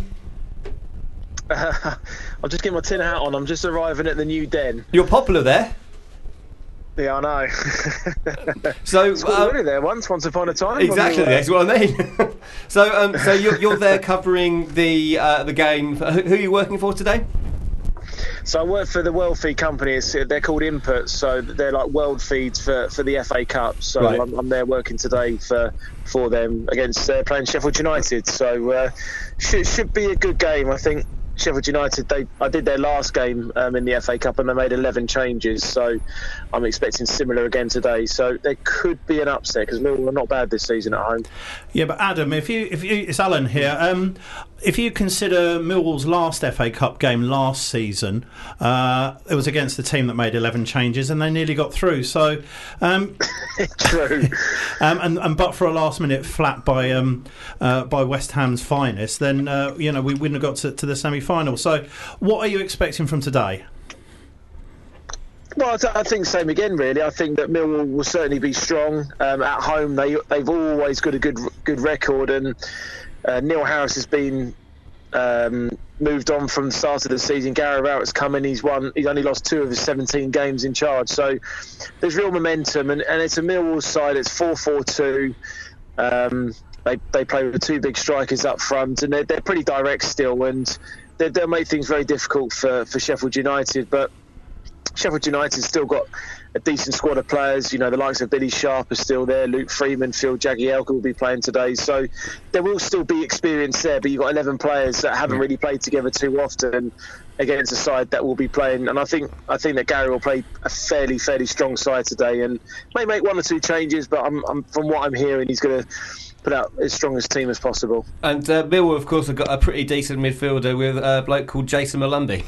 Uh, I'll just get my tin hat on. I'm just arriving at the new den. You're popular there. Yeah, I know. So It's uh, already there once, once upon a time. exactly, Wasn't it? that's what I mean. so, um, so you're, you're there covering the uh, the game. Who, who are you working for today? So I work for the World Feed company. It's, they're called Inputs, so they're like world feeds for, for the F A Cup. So Right. I'm, I'm there working today for for them against uh, playing Sheffield United. So uh, should should be a good game, I think. Sheffield United, they I did their last game um, in the F A Cup and they made eleven changes, so I'm expecting similar again today. So there could be an upset because Millwall are not bad this season at home. Yeah, but Adam, if you, if you, it's Alan here. Um, if you consider Millwall's last F A Cup game last season, uh, it was against the team that made eleven changes and they nearly got through. So, um, True. um, and, and but for a last minute flat by um, uh, by West Ham's finest, then uh, you know we wouldn't have got to, to the semi final. So, what are you expecting from today? Well, I th- I think same again. Really, I think that Millwall will certainly be strong um, at home. They they've always got a good good record, and uh, Neil Harris has been um, moved on from the start of the season. Gary Rowett's come in. He's won. He's only lost two of his seventeen games in charge. So there's real momentum, and, and it's a Millwall side. It's four four two. Um, they they play with two big strikers up front, and they're they're pretty direct still, and they, they'll make things very difficult for for Sheffield United, but. Sheffield United's still got a decent squad of players. You know, the likes of Billy Sharp are still there. Luke Freeman, Phil Jagielka will be playing today. So there will still be experience there, but you've got eleven players that haven't really played together too often against a side that will be playing. And I think I think that Gary will play a fairly, fairly strong side today and may make one or two changes, but I'm, I'm, from what I'm hearing, he's going to put out as strong a team as possible. And uh, Millwall, of course, have got a pretty decent midfielder with a bloke called Jason Malumbi.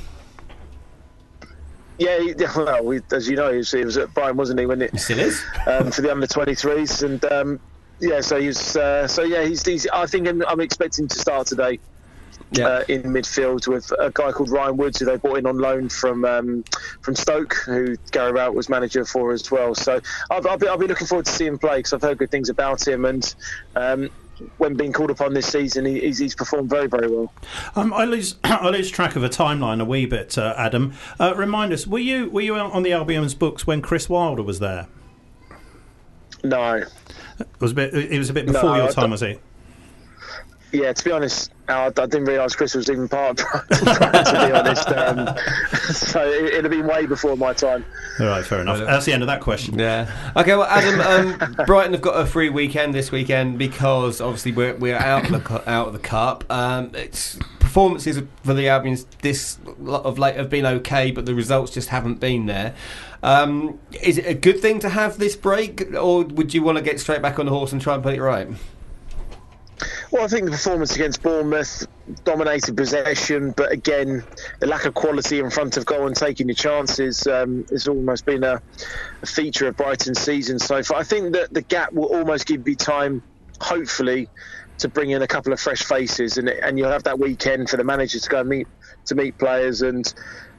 Yeah, he, well, we, as you know, he was, he was at Brighton, wasn't he, when it He still is. um, for the under twenty-threes, and um, yeah, so he's uh, so yeah, he's, he's. I think I'm, I'm expecting to start today Yeah. uh, in midfield with a guy called Ryan Woods, who they brought in on loan from um, from Stoke, who Gary Rowett was manager for as well. So I'll, I'll be I'll be looking forward to seeing him play because I've heard good things about him, and um, when being called upon this season, he, he's, he's performed very, very well. Um, I lose I lose track of a timeline a wee bit, uh, Adam. Uh, remind us, were you were you on the Albion's books when Chris Wilder was there? No, It was a bit. It was a bit before No, your I time, don't- was it? yeah, to be honest, I, I didn't realise Chris was even part of Brighton, to be honest. Um, so it, it'd have been way before my time. All right, fair enough. That's the end of that question. Yeah. Okay. Well, Adam, um, Brighton have got a free weekend this weekend because obviously we're we're out of the cu- out of the cup. Um, it's performances for the Albions this lot of late have been okay, but the results just haven't been there. Um, is it a good thing to have this break, or would you want to get straight back on the horse and try and put it right? Well, I think the performance against Bournemouth dominated possession, but again, the lack of quality in front of goal and taking your chances um, has almost been a, a feature of Brighton's season so far. I think that the gap will almost give you time, hopefully, to bring in a couple of fresh faces, and and you'll have that weekend for the manager to go and meet to meet players and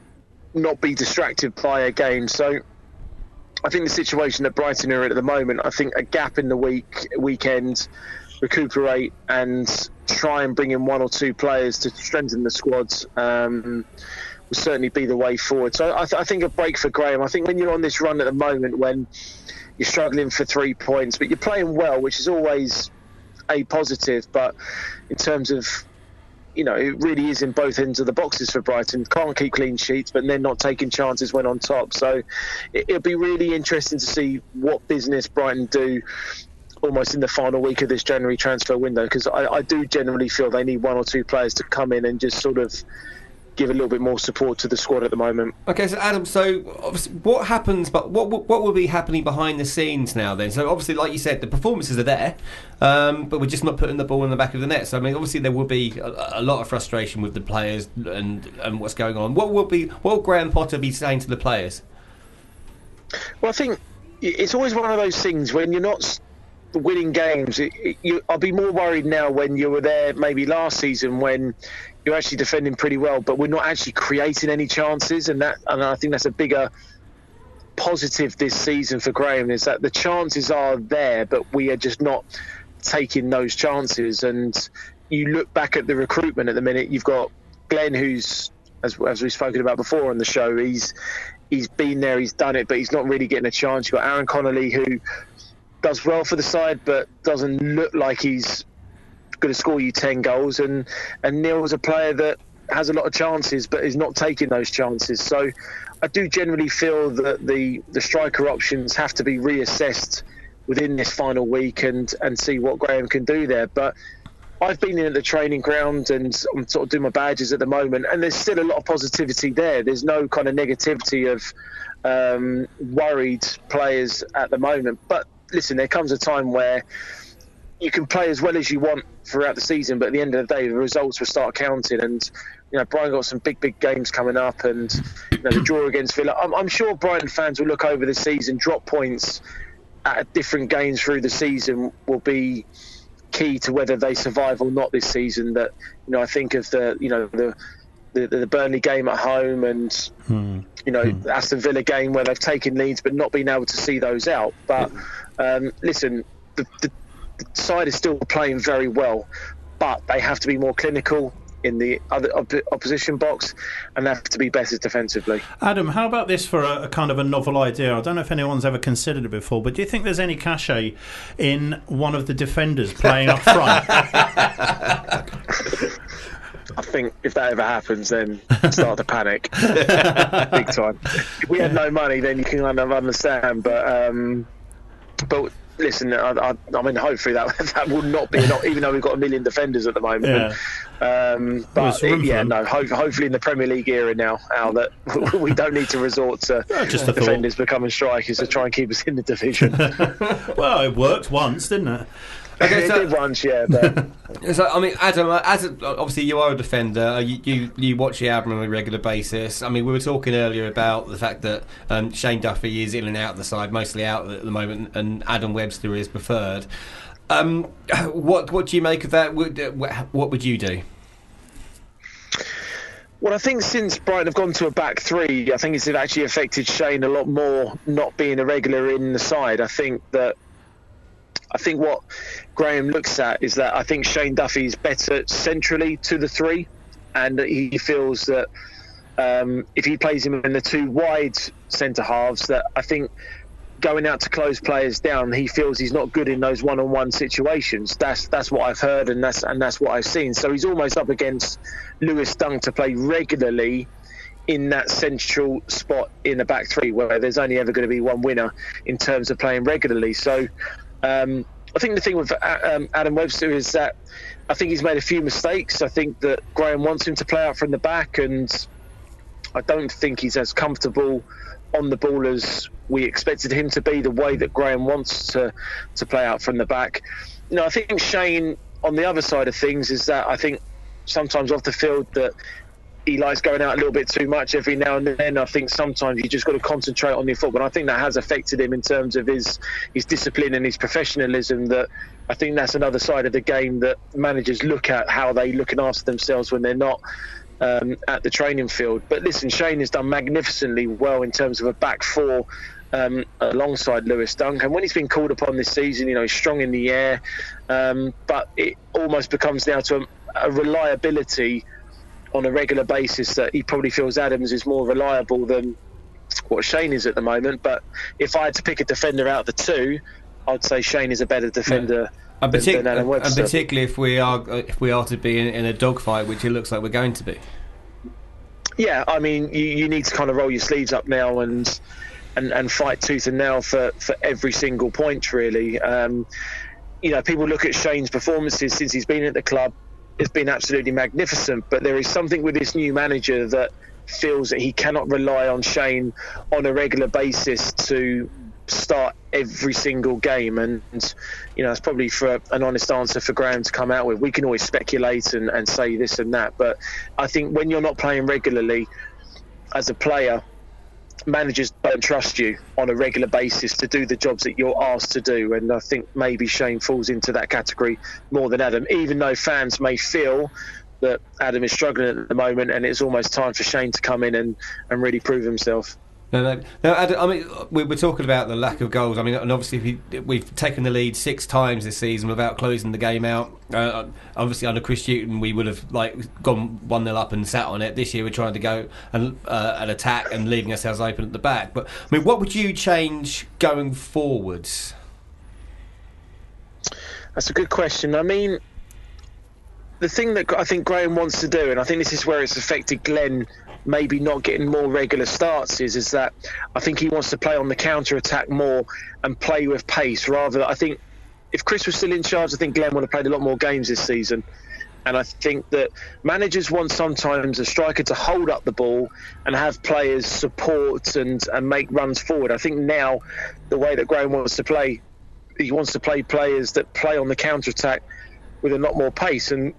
not be distracted by a game. So I think the situation that Brighton are in at the moment, I think a gap in the week weekend, recuperate and try and bring in one or two players to strengthen the squads um, will certainly be the way forward. So I, th- I think a break for Graham. I think when you're on this run at the moment, when you're struggling for three points, but you're playing well, which is always a positive, but in terms of, you know, it really is in both ends of the boxes for Brighton. Can't keep clean sheets, but then not taking chances when on top. So it, it'll be really interesting to see what business Brighton do almost in the final week of this January transfer window, because I, I do generally feel they need one or two players to come in and just sort of give a little bit more support to the squad at the moment. Okay, so Adam, so obviously what happens, but what what will be happening behind the scenes now then? So obviously, like you said, the performances are there, um, but we're just not putting the ball in the back of the net. So I mean, obviously there will be a, a lot of frustration with the players and, and what's going on. What will be what will Graham Potter be saying to the players? Well, I think it's always one of those things when you're not winning games. It, it, you, I'll be more worried now when you were there maybe last season when you're actually defending pretty well, but we're not actually creating any chances, and that and I think that's a bigger positive this season for Graham, is that the chances are there, but we are just not taking those chances. And you look back at the recruitment at the minute, you've got Glenn, who's, as, as we've spoken about before on the show, he's he's been there, he's done it, but he's not really getting a chance. You've got Aaron Connolly, who does well for the side, but doesn't look like he's going to score you ten goals, and and Neil's a player that has a lot of chances but is not taking those chances. So I do generally feel that the the striker options have to be reassessed within this final week and and see what Graham can do there. But I've been in at the training ground and I'm sort of doing my badges at the moment, and there's still a lot of positivity there. There's no kind of negativity of um, worried players at the moment. But listen, there comes a time where you can play as well as you want throughout the season, but at the end of the day, the results will start counting. And you know, Brighton got some big, big games coming up, and you know, the draw against Villa. I'm, I'm sure Brighton fans will look over the season. Drop points at different games through the season will be key to whether they survive or not this season. That you know, I think of the you know the the, the Burnley game at home, and hmm. you know hmm. the Aston Villa game where they've taken leads but not been able to see those out. But um, listen, the, the The side is still playing very well, but they have to be more clinical in the other op- opposition box, and they have to be better defensively. Adam, how about this for a, a kind of a novel idea? I don't know if anyone's ever considered it before, but do you think there's any cachet in one of the defenders playing up front? I think if that ever happens, then start to panic big time. If we had no money, then you can kind of understand, but um, but. Listen, I, I, I mean, hopefully that that will not be, not, even though we've got a million defenders at the moment. Yeah. Um, but well, it, yeah, no. Ho- hopefully in the Premier League era now, Al, that we don't need to resort to no, just defenders thought. becoming strikers to try and keep us in the division. Well, it worked once, didn't it? Okay, so, it did once, yeah. But. So, I mean, Adam, as a, obviously you are a defender, you, you you watch the Adam on a regular basis. I mean, we were talking earlier about the fact that um, Shane Duffy is in and out of the side, mostly out at the moment, and Adam Webster is preferred. Um, what what do you make of that? What would you do? Well, I think since Brighton have gone to a back three, I think it's actually affected Shane a lot more not being a regular in the side. I think that I think what Graham looks at is that I think Shane Duffy is better centrally to the three, and that he feels that um, if he plays him in the two wide centre halves, that I think going out to close players down, he feels he's not good in those one-on-one situations. That's that's what I've heard, and that's and that's what I've seen. So he's almost up against Lewis Dunk to play regularly in that central spot in the back three, where there's only ever going to be one winner in terms of playing regularly. So. Um, I think the thing with um, Adam Webster is that I think he's made a few mistakes. I think that Graham wants him to play out from the back, and I don't think he's as comfortable on the ball as we expected him to be, the way that Graham wants to, to play out from the back. You know, I think Shane, on the other side of things, is that I think sometimes off the field that he likes going out a little bit too much every now and then. I think sometimes you just got to concentrate on your football. And I think that has affected him in terms of his his discipline and his professionalism. That I think that's another side of the game that managers look at, how they looking after themselves when they're not um, at the training field. But listen, Shane has done magnificently well in terms of a back four um, alongside Lewis Dunk. And when he's been called upon this season, you know, he's strong in the air. Um, but it almost becomes now to a, a reliability on a regular basis that he probably feels Adams is more reliable than what Shane is at the moment. But if I had to pick a defender out of the two, I'd say Shane is a better defender yeah. and, than, partic- than Adam Webster. And particularly if we are if we are to be in, in a dogfight, which it looks like we're going to be. Yeah, I mean, you, you need to kind of roll your sleeves up now and and, and fight tooth and nail for, for every single point, really. Um, you know, people look at Shane's performances since he's been at the club. It's been absolutely magnificent, but there is something with this new manager that feels that he cannot rely on Shane on a regular basis to start every single game. And, you know, it's probably for an honest answer for Graham to come out with. We can always speculate and, and say this and that, but I think when you're not playing regularly as a player, managers don't trust you on a regular basis to do the jobs that you're asked to do. And I think maybe Shane falls into that category more than Adam, even though fans may feel that Adam is struggling at the moment and it's almost time for Shane to come in and, and really prove himself. No, no, no. I mean, we we're talking about the lack of goals. I mean, and obviously we, we've taken the lead six times this season without closing the game out. Uh, obviously, under Chris Hughton, we would have like gone one nil up and sat on it. This year, we're trying to go and uh, and attack and leaving ourselves open at the back. But I mean, what would you change going forwards? That's a good question. I mean, the thing that I think Graham wants to do, and I think this is where it's affected Glenn maybe not getting more regular starts, is is that I think he wants to play on the counter-attack more and play with pace rather. I think if Chris was still in charge, I think Glenn would have played a lot more games this season. And I think that managers want sometimes a striker to hold up the ball and have players support and, and make runs forward. I think now the way that Graham wants to play, he wants to play players that play on the counter-attack with a lot more pace. And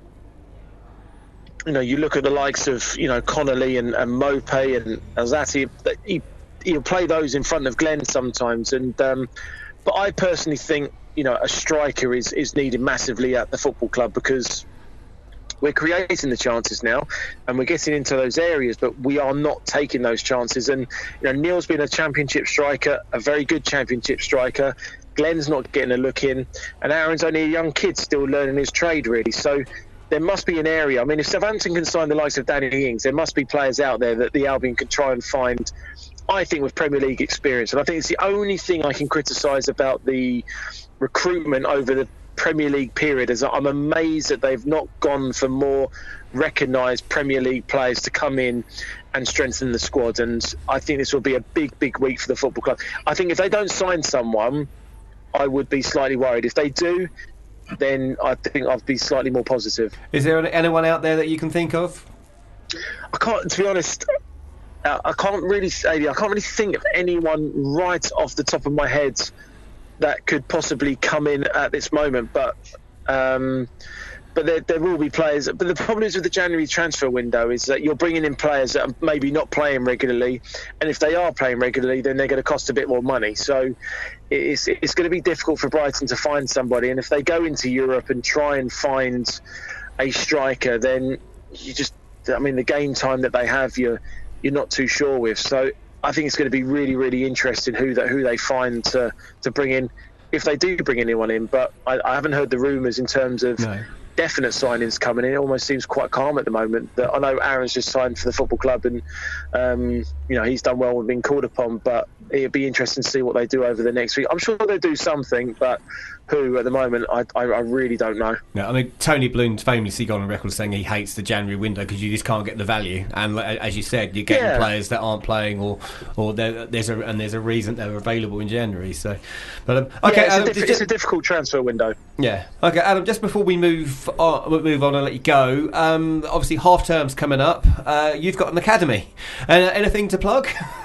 you know, you look at the likes of, you know, Connolly and, and Mope and Alzati, he, he'll play those in front of Glenn sometimes. And um, but I personally think, you know, a striker is, is needed massively at the football club because we're creating the chances now and we're getting into those areas, but we are not taking those chances. And, you know, Neil's been a championship striker, a very good championship striker. Glenn's not getting a look in, and Aaron's only a young kid still learning his trade, really. So there must be an area. I mean, if Southampton can sign the likes of Danny Ings, there must be players out there that the Albion can try and find, I think, with Premier League experience. And I think it's the only thing I can criticise about the recruitment over the Premier League period is that I'm amazed that they've not gone for more recognised Premier League players to come in and strengthen the squad. And I think this will be a big, big week for the football club. I think if they don't sign someone, I would be slightly worried. If they do, then I think I'd be slightly more positive. Is there anyone out there that you can think of? I can't, to be honest, uh, I can't really say, I can't really think of anyone right off the top of my head that could possibly come in at this moment. But um, but there, there will be players. But the problem is with the January transfer window is that you're bringing in players that are maybe not playing regularly, and if they are playing regularly, then they're going to cost a bit more money. So it's it's going to be difficult for Brighton to find somebody. And if they go into Europe and try and find a striker, then you just, I mean, the game time that they have, you're you're not too sure with. So I think it's going to be really, really interesting who that who they find to to bring in, if they do bring anyone in. But I, I haven't heard the rumours in terms of no. definite signings coming in. It almost seems quite calm at the moment. That I know Aaron's just signed for the football club, and um, you know, he's done well and been called upon. But it'd be interesting to see what they do over the next week. I'm sure they'll do something, but who at the moment, I, I, I really don't know. No, I mean, Tony Bloom's famously gone on record saying he hates the January window because you just can't get the value. And as you said, you're getting yeah. players that aren't playing, or or there's a and there's a reason they're available in January. So, but um, okay, yeah, it's, Adam, a diff- just, it's a difficult transfer window. Yeah. Okay, Adam. Just before we move on, we'll move on and let you go. Um, obviously, half term's coming up. Uh, you've got an academy. Uh, anything to plug?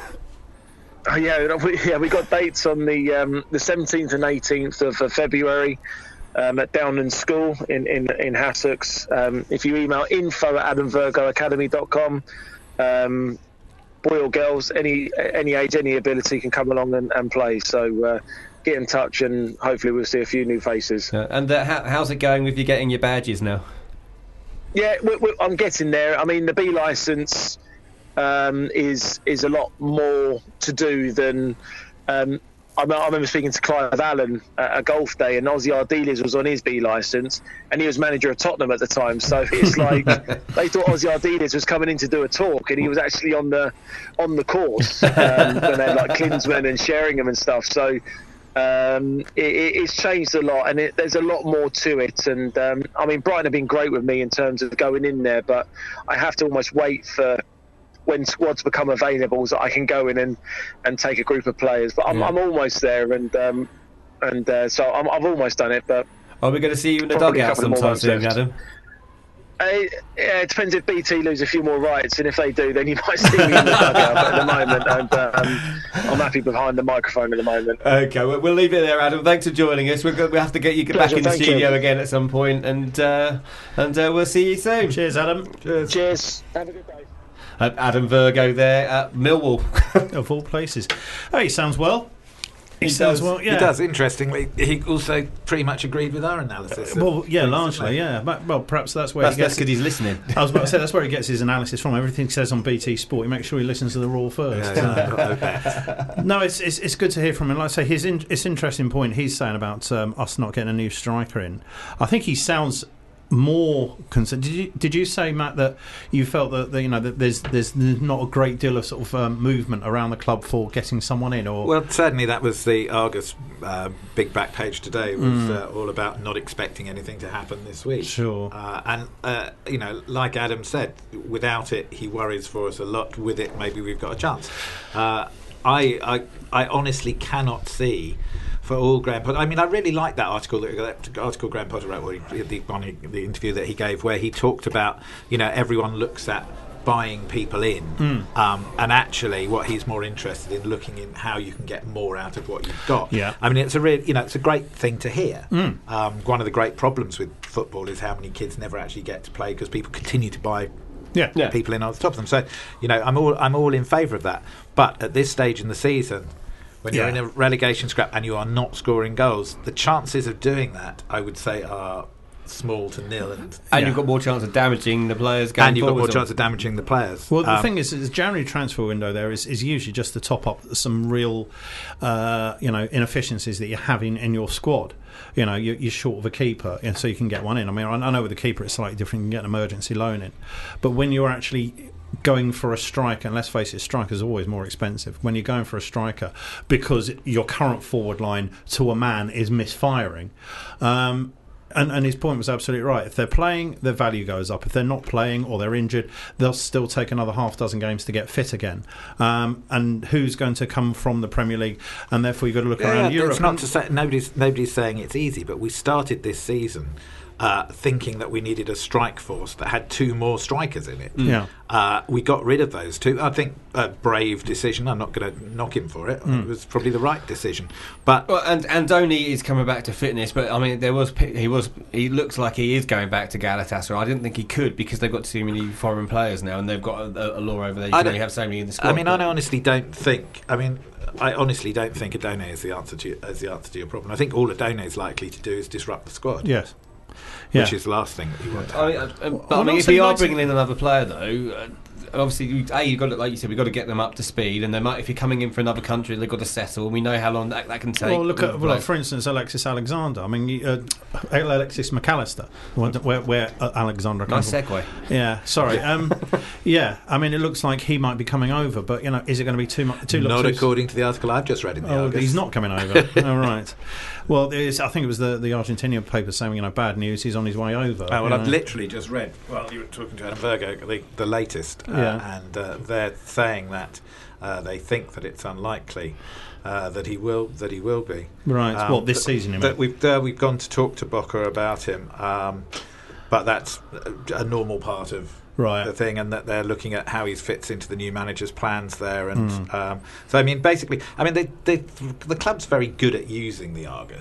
Oh, yeah, we, yeah, we got dates on the um, the seventeenth and eighteenth of uh, February. um, at Downland School in in, in Hassocks. Um, if you email info at adam virgo academy dot com, um, boy or girls, any any age, any ability can come along and, and play. So uh, get in touch, and hopefully we'll see a few new faces. Uh, and uh, how, how's it going with you getting your badges now? Yeah, we're, we're, I'm getting there. I mean, the B licence um, is is a lot more to do than. Um, I, I remember speaking to Clive Allen at a golf day, and Ozzy Ardiles was on his B licence, and he was manager of Tottenham at the time. So it's like they thought Ozzy Ardiles was coming in to do a talk, and he was actually on the on the course um, when they had like Klinsmann and Sheringham and stuff. So. Um, it, it's changed a lot, and it, there's a lot more to it. And um, I mean, Brighton have been great with me in terms of going in there, but I have to almost wait for when squads become available so I can go in and, and take a group of players. But I'm, yeah. I'm almost there, and um, and uh, so I'm, I've almost done it. But are we going to see you in the Probably a dugout couple more sometime months soon, left. Adam? Uh, yeah, it depends if B T lose a few more rights, and if they do, then you might see me in the dugout. But at the moment, and, um, I'm happy behind the microphone at the moment. Okay, we'll, we'll leave it there, Adam. Thanks for joining us. We're go- we'll have to get you Pleasure, back in the thank studio you. again at some point, and uh, and uh, we'll see you soon. Cheers, Adam. Cheers. Cheers. Have a good day. Uh, Adam Virgo there at Millwall. Of all places. Oh, he sounds well. He, He sounds does. well, yeah. He does. Interestingly, he also pretty much agreed with our analysis. of Well, yeah, things, largely, didn't yeah. But, well, perhaps that's where That's he gets. because he's listening. I was about to say that's where he gets his analysis from. Everything he says on B T Sport, he makes sure he listens to the Raw he? first. Yeah, yeah, no bet. No, it's, it's it's good to hear from him. Like I say, his in, it's interesting point he's saying about um, us not getting a new striker in. I think he sounds more concerned. Did you did you say, Matt, that you felt that, that you know that there's there's not a great deal of sort of um, movement around the club for getting someone in? Or Well, certainly that was the Argus uh, big back page today. Was Mm. uh, all about not expecting anything to happen this week. Sure. Uh, and uh, you know, like Adam said, without it, he worries for us a lot. With it, maybe we've got a chance. Uh, I, I I honestly cannot see. For all Graham Potter, I mean, I really like that article. That, that article Graham Potter wrote, where he, the, on the interview that he gave, where he talked about, you know, everyone looks at buying people in, Mm. um, and actually, what he's more interested in looking in how you can get more out of what you've got. Yeah. I mean, it's a real, you know, it's a great thing to hear. Mm. Um, one of the great problems with football is how many kids never actually get to play because people continue to buy yeah, Yeah. people in on the top of them. So, you know, I'm all I'm all in favour of that. But at this stage in the season, when you're Yeah. in a relegation scrap and you are not scoring goals, the chances of doing that, I would say, are small to nil. And, And Yeah. you've got more chance of damaging the players going and you've got more forwards. chance of damaging the players. Well, the Um, thing is, the January transfer window there is, is usually just to top up some real, uh, you know, inefficiencies that you're having in your squad. You know, you're, you're short of a keeper, and so you can get one in. I mean, I I know with the keeper it's slightly different. You can get an emergency loan in, but when you're actually going for a striker, and let's face it, strikers are always more expensive. When you're going for a striker because your current forward line to a man is misfiring. Um, And, and his point was absolutely right. If they're playing, their value goes up. If they're not playing or they're injured, they'll still take another half dozen games to get fit again. Um, and who's going to come from the Premier League? And therefore, you've got to look yeah, around yeah, Europe. It's not And- to say nobody's nobody's saying it's easy, but we started this season uh, thinking that we needed a strike force that had two more strikers in it. Yeah. Uh, we got rid of those two. I think a brave decision. I'm not going to knock him for it. I think It was probably the right decision. But Well, and Andoni is coming back to fitness, but I mean, there was he was he looks like he is going back to Galatasaray. I didn't think he could because they've got too many foreign players now, and they've got a, a law over there. You I can don't- only have so many in the squad. I mean, but- I honestly don't think. I mean, I honestly don't think Adone is the answer to is the answer to your problem. I think all Adone is likely to do is disrupt the squad, Yes. Yeah. which is the last thing that you want to I mean, have. uh, but Well, I mean, not if saying we are like- bringing in another player, though, uh, obviously, you- a you've got to, like you said, we've got to get them up to speed, and they might, if you're coming in for another country, they've got to settle. And we know how long that, that can take. Well, look at, well, Like- for instance, Alexis Alexander. I mean, you- uh, Alexis McAllister, where, where uh, Alexander comes nice from. segue. Yeah, sorry. Um, yeah, I mean, it looks like he might be coming over, but you know, is it going to be too much? Too Not too, according to the article I've just read in the Oh, Argus. he's not coming over. All right. Well, there's, I think it was the the Argentinian paper saying, you know, bad news. He's on his way over. Oh, well, you I've know. literally just read, while you were talking to Adam Virgo, the, the latest, uh, Yeah. and uh, they're saying that uh, they think that it's unlikely uh, that he will that he will be. Right. Um, well, this that- season, you that mean? we've uh, we've gone to talk to Boca about him, um, but that's a normal part of Right. the thing, and that they're looking at how he fits into the new manager's plans there, and Mm. um, so I mean, basically, I mean, they, they the club's very good at using the Argus.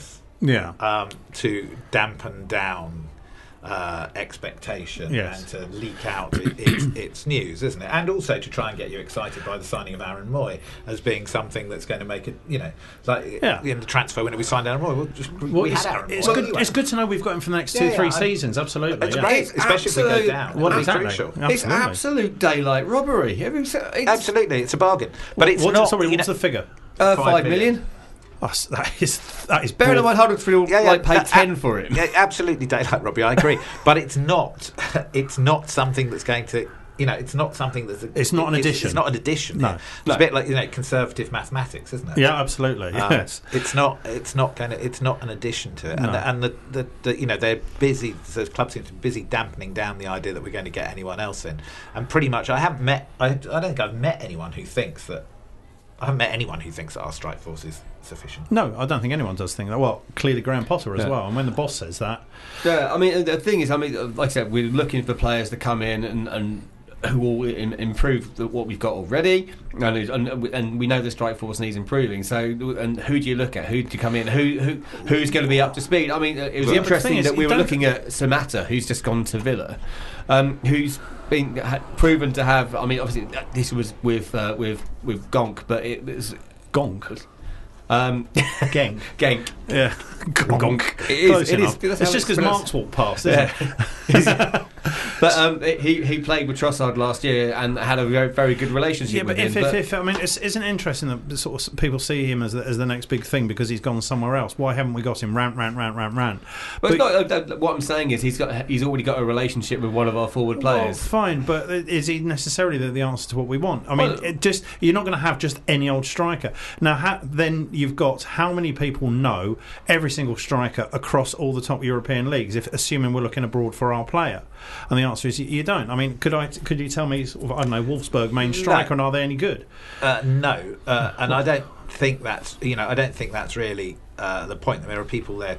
Yeah. um, to dampen down uh, expectation Yes. and to leak out it, its, its news, isn't it? And also to try and get you excited by the signing of Aaron Moy as being something that's going to make it, you know, like Yeah. in the transfer window we signed Aaron Moy. Well, just, Well, we it's, had Aaron it's Moy good. anyway. It's good to know we've got him for the next two, Yeah, three yeah, I- seasons. Absolutely, It's yeah. great, It's especially if we go absolute- down. Well, It's exactly. crucial. Yeah. It's Absolutely. absolute daylight robbery. Every- it's- Absolutely, it's a bargain. But it's What- not. Sorry, you what's know, the figure? Uh, Five five million. million. Oh, s- that is that is. Bearing in broad- mind Huddersfield Yeah, yeah, like paid that- ten for it. Yeah, absolutely, daylight Robbie. I agree, but it's not. It's not something that's going to. You know, it's not something that's. A, It's not an addition. It's not an addition. No. yeah. It's No. a bit like, you know, conservative mathematics, isn't it? Yeah, absolutely. Um, Yes. it's not. It's not going to. It's not an addition to it. And, No. the, and the, the, the you know they're busy. The club seems to be busy dampening down the idea that we're going to get anyone else in. And pretty much, I haven't met. I, I don't think I've met anyone who thinks that. I haven't met anyone who thinks that our strike force is sufficient. No, I don't think anyone does think that. Well, clearly Graham Potter as Yeah. well. And when the boss says that, Yeah, I mean the thing is, I mean, like I said, we're looking for players to come in and. and who will im- improve the, what we've got already, and, and and we know the strike force needs improving. So, and who do you look at? Who do you come in? Who who who's going to be up to speed? I mean, it was Well, the interesting thing is, that we you were don't- looking at Samata, who's just gone to Villa, um, who's been ha, proven to have. I mean, obviously uh, this was with uh, with with Gonk, but it was Gonk. um, Genk. Genk. Yeah. Gonk. It is. Close It is. enough. That's It's how just it's because Mark's pronounced. walked past, isn't it? Yeah. But um, he he played with Trossard last year and had a very very good relationship Yeah, with but if, him. if, but if I mean, it's, isn't it interesting that sort of people see him as the, as the next big thing because he's gone somewhere else? Why haven't we got him? Rant, rant, rant, rant, rant. But, it's not, uh, what I'm saying is he's got he's already got a relationship with one of our forward players. Well, fine, but is he necessarily the, the answer to what we want? I mean, Well- it just you're not going to have just any old striker. Now, ha, then you've got how many people know every single striker across all the top European leagues? If assuming we're looking abroad for our player, and the answer is you, you don't. I mean, could I could you tell me? Sort of, I don't know, Wolfsburg main striker, and are they any good? Uh, no, uh, and I don't think that's you know I don't think that's really uh, the point. There are people there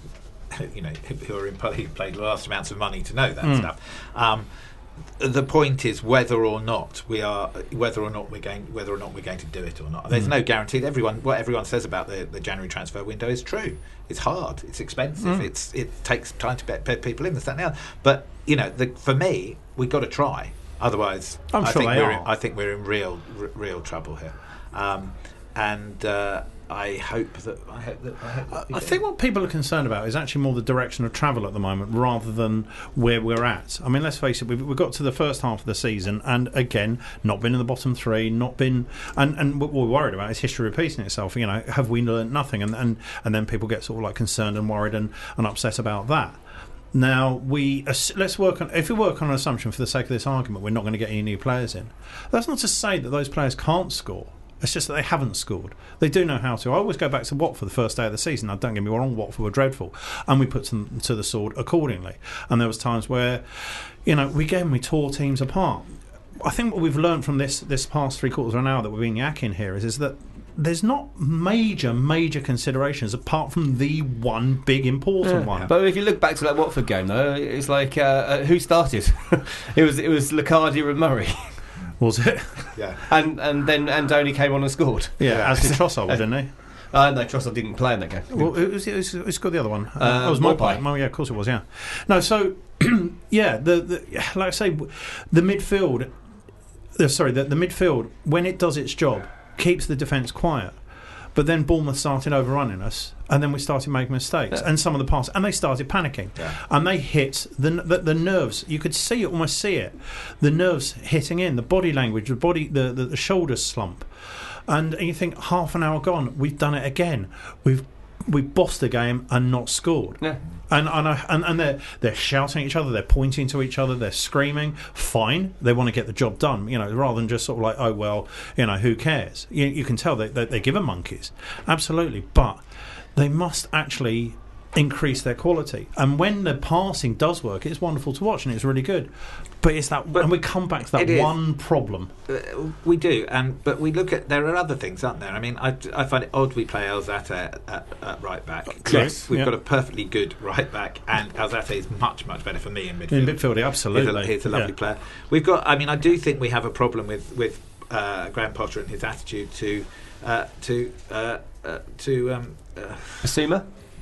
to you know who are in, who played vast amounts of money to know that Mm. stuff. Um, the point is whether or not we are whether or not we're going whether or not we're going to do it or not. There's Mm. no guarantee. Everyone what everyone says about the, the January transfer window is true. It's hard. It's expensive. Mm. It's it takes time to bet, bet people in this that and the other. But you know, the, for me, we've got to try. Otherwise, I'm I sure think they we're are. in, I think we're in real r- real trouble here. Um, and uh, I hope that I hope that I, hope that we I do. think what people are concerned about is actually more the direction of travel at the moment rather than where we're at. I mean, let's face it, we've, we've got to the first half of the season and again, not been in the bottom three, not been. And, and what we're worried about is history repeating itself. You know, have we learnt nothing? And, and, and then people get sort of like concerned and worried and, and upset about that. Now, we let's work on. If we work on an assumption for the sake of this argument, we're not going to get any new players in. That's not to say that those players can't score. It's just that they haven't scored. They do know how to. I always go back to Watford the first day of the season. Now, don't get me wrong, Watford were dreadful, and we put them to the sword accordingly. And there was times where, you know, we again we tore teams apart. I think what we've learned from this this past three quarters of an hour that we've been yakking here is is that there's not major major considerations apart from the one big important Yeah. one. But if you look back to that Watford game, though, it's like uh, uh, who started? it was it was Locadia and Murray, Was it? yeah. and and then Andoni came on and scored. Yeah, Yeah. as did Trossard, didn't he? Uh, no, Trossard didn't play in that game. Well, it was, it was, it was good. The other one, Uh, uh, it was Mopai. Mopai. Oh, yeah, of course it was. Yeah, no. So, yeah, the, the like I say, the midfield. Uh, sorry, the, the midfield when it does its job keeps the defence quiet. But then Bournemouth started overrunning us, and then we started making mistakes, Yeah. and some of the pass, and they started panicking, Yeah. and they hit the, the the nerves. You could see it, almost see it, the nerves hitting in, the body language, the body, the the, the shoulders slump, and, and you think half an hour gone, we've done it again. We've we've bossed the game and not scored. Yeah. And and, I, and and they're they're shouting at each other, they're pointing to each other, they're screaming. Fine, they want to get the job done, you know, rather than just sort of like, oh well, you know, who cares? You, you can tell they, they they give a monkeys, absolutely, but they must actually increase their quality. And when the passing does work, it's wonderful to watch and it's really good. But it's that, But and we come back to that it is. one problem. Uh, we do, and but we look at there are other things, aren't there? I mean, I, I find it odd we play Alzate at, at right back. Yes, we've yeah. got a perfectly good right back, and Alzate is much much better for me in midfield. In midfield, absolutely. He's a, he's a lovely Yeah. player. We've got. I mean, I do think we have a problem with with uh, Graham Potter and his attitude to uh, to uh, uh, to um, uh, Asuma?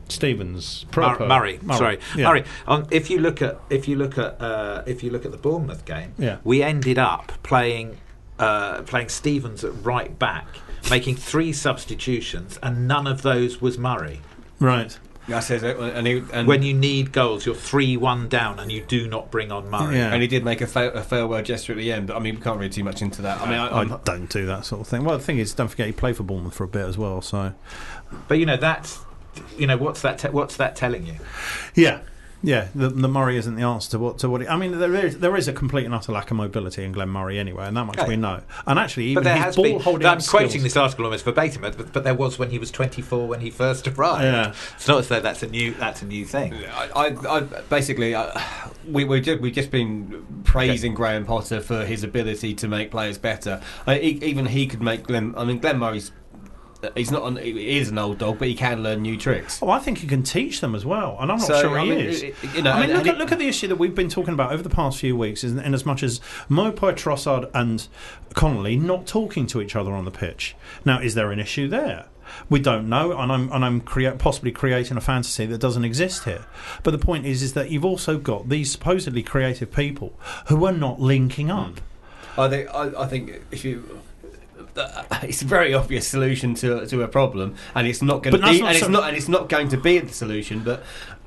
Stevens, Mur- proper. Murray, Murray. sorry, Yeah. Murray. Um, if you look at if you look at uh, if you look at the Bournemouth game, Yeah. we ended up playing uh, playing Stevens at right back, making three substitutions, and none of those was Murray. Right. I says it, and, he, and When you need goals, you're three one down, and you do not bring on Murray. Yeah. and he did make a, fa- a farewell gesture at the end. But I mean, we can't read too much into that. I mean, I, I I'm, don't do that sort of thing. Well, the thing is, don't forget he played for Bournemouth for a bit as well. So, But you know that's you know what's that te- what's that telling you? yeah, yeah. The, the Murray isn't the answer to what to what. He, I mean, there is there is a complete and utter lack of mobility in Glenn Murray anyway, and that much Okay. we know. And actually, But even there his has ball been. holding. I'm up quoting skills- this article almost verbatim, but, but there was when he was twenty-four when he first arrived. Yeah. It's not as though that's a new that's a new thing. I, I, I basically, I, we we just we've just been praising Graham Potter for his ability to make players better. I, e- even he could make Glenn. I mean, Glenn Murray's. He's not. An, he is an old dog, but he can learn new tricks. Oh, I think he can teach them as well, and I'm not So, sure I he mean, is. it- it- you know, I mean, and- look and at it- look at the issue that we've been talking about over the past few weeks, in, in as much as Mopai, Trossard, and Connolly not talking to each other on the pitch. Now, is there an issue there? We don't know, and I'm and I'm crea- possibly creating a fantasy that doesn't exist here. But the point is, is that you've also got these supposedly creative people who are not linking up. I think. I, I think if you. Uh, it's a very obvious solution to to a problem, and it's not going to But that's be, not and it's so- not, and it's not going to be the solution. But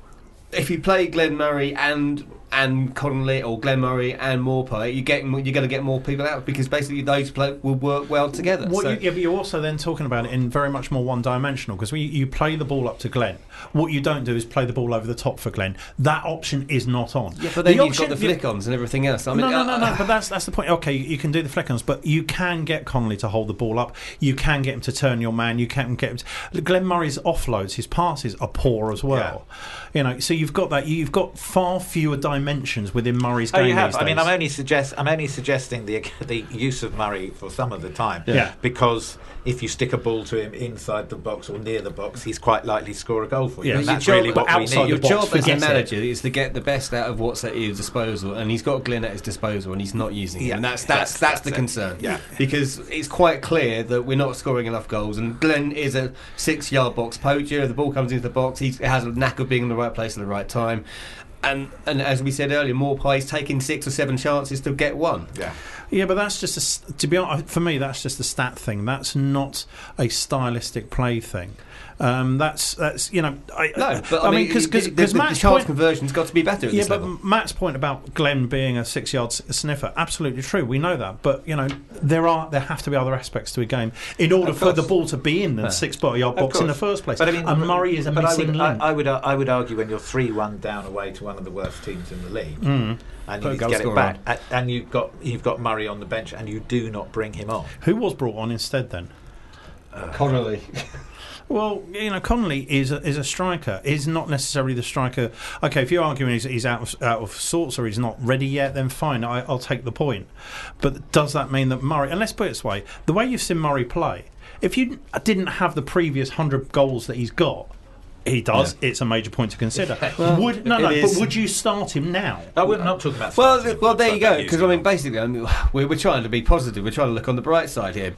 if you play Glenn Murray and and Connolly or Glenn Murray and Maupay, you get you're going to get more people out because basically those play, will work well together. What So- you, yeah, but you're also then talking about it in very much more one-dimensional because when you, you play the ball up to Glenn, what you don't do is play the ball over the top for Glenn. That option is not on. yeah, but then The you've option- got the flick-ons and everything else. I mean, no, no, no, uh, no. But that's that's the point. Okay, you can do the flick-ons, but you can get Connolly to hold the ball up. You can get him to turn your man. You can get him. To, Glenn Murray's offloads, his passes are poor as well. You know, so you've got that. You've got far fewer dimensions within Murray's Oh, game you have. these I mean, days. I'm only suggest. I'm only suggesting the the use of Murray for some of the time. Yeah. Because if you stick a ball to him inside the box or near the box, he's quite likely to score a goal for you. Yeah. And Your that's job- really what we outside need. Your the box, job as a forget it. manager is to get the best out of what's at his disposal, and he's got Glenn at his disposal, and he's not using Yeah, him, and that's that's that's- that's, the that's it. concern. Yeah. because it's quite clear that we're not scoring enough goals, and Glenn is a six-yard box poacher. The ball comes into the box, he has a knack of being in the right place at the right time, and and as we said earlier, Maupay's taking six or seven chances to get one. Yeah. Yeah, but that's just a, s- to be honest, for me, that's just a stat thing. That's not a stylistic play thing. Um, that's that's you know, I, No, but I, mean, because the, the, the Matt's chance point, conversion's got to be better at yeah, this but level. Matt's point about Glenn being a six-yard s- sniffer, absolutely true. We know that, but you know, there are there have to be other aspects to a game in order Of for course. the ball to be in the Yeah. six-yard Of box in the course. first place. But I mean, and Murray is a but missing I would, link. I, I would, uh, I would argue when you're three one down away to one of the worst teams in the league, Mm. and Put a you need to goal get it scorer back, on. a- and you've got you've got Murray on the bench, and you do not bring him on. Who was brought on instead then? Connolly. Well, you know, Connolly is a, is a striker. Is not necessarily the striker. Okay, if you're arguing he's, he's out of out of sorts or he's not ready yet, then fine. I, I'll take the point. But does that mean that Murray? And let's put it this way: the way you've seen Murray play, if you didn't have the previous hundred goals that he's got, he does. It's a major point to consider. Well, would no, no. it But is. would you start him now? Oh, we're not talking about. Well, starting well, him, there but you go. using Because I mean, him. basically, I mean, we're, we're trying to be positive. We're trying to look on the bright side here.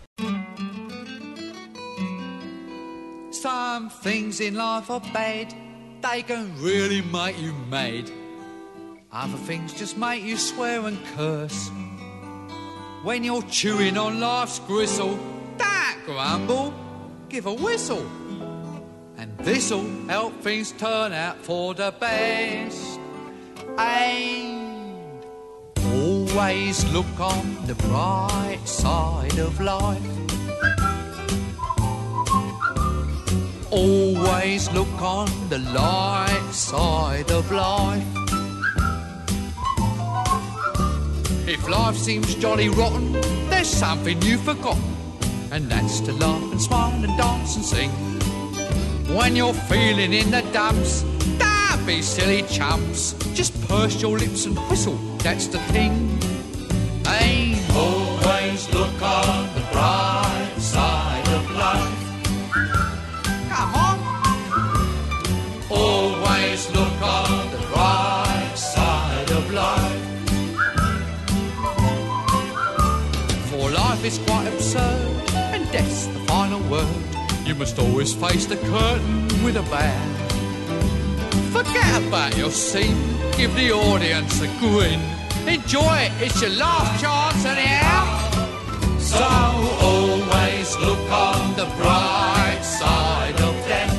Some things in life are bad, they can really make you mad. Other things just make you swear and curse. When you're chewing on life's gristle, don't grumble, give a whistle. And this'll help things turn out for the best. And always look on the bright side of life. Always look on the light side of life. If life seems jolly rotten, there's something you've forgotten, and that's to laugh and smile and dance and sing. When you're feeling in the dumps, don't be silly chumps. Just purse your lips and whistle, that's the thing. Hey, always look on the bright side of life. Come on. Always look on the right side of life. For life is quite absurd, and death's the final word. You must always face the curtain with a bow. Forget about your scene, give the audience a grin. Enjoy it, it's your last chance anyhow. So always look on the bright side of death.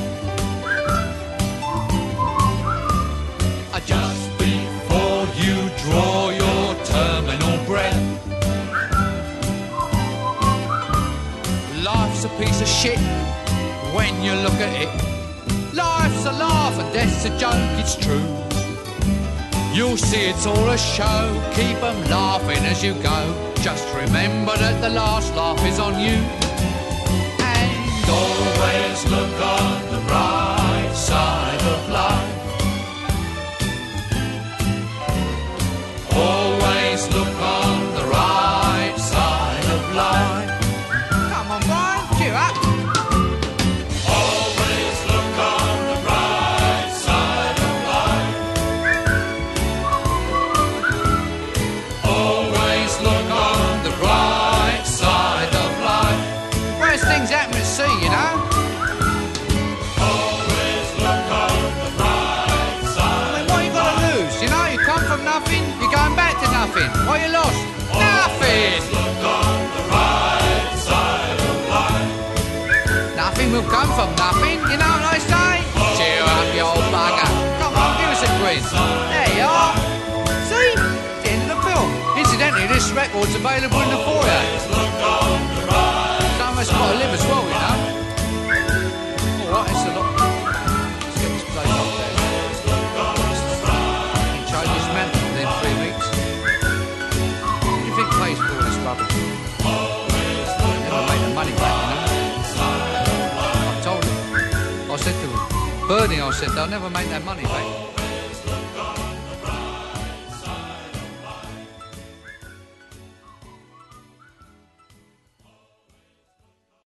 Just before you draw your terminal breath. Life's a piece of shit when you look at it. Life's a laugh and death's a joke, it's true. You'll see it's all a show, keep them laughing as you go. Just remember that the last laugh is on you. And always look on the bright side of life. Always look on the right side of life. Come on, Brian, cheer up. Always look on the right side of life. Always look on the right side of life. Worst things happen at sea, you know. Always look on the right side. I mean, what you got to lose? You know, you come from nothing, you're going back to nothing. What you lost? Nothing. Look on the right side of life. Nothing will come from nothing, you know what I say? Cheer up, you old bugger. Come on, give us a quiz. There you are. See? The end of the film. Incidentally, this record's available in the foyer. Some of us got to live as well, you know. Alright, it's a lot. Let's get this place up there. Change this man within three weeks. What do you think pays for all this rubbish? Never make the money back, you know. I told him. I said to him, Bernie, I said, they'll never make that money back.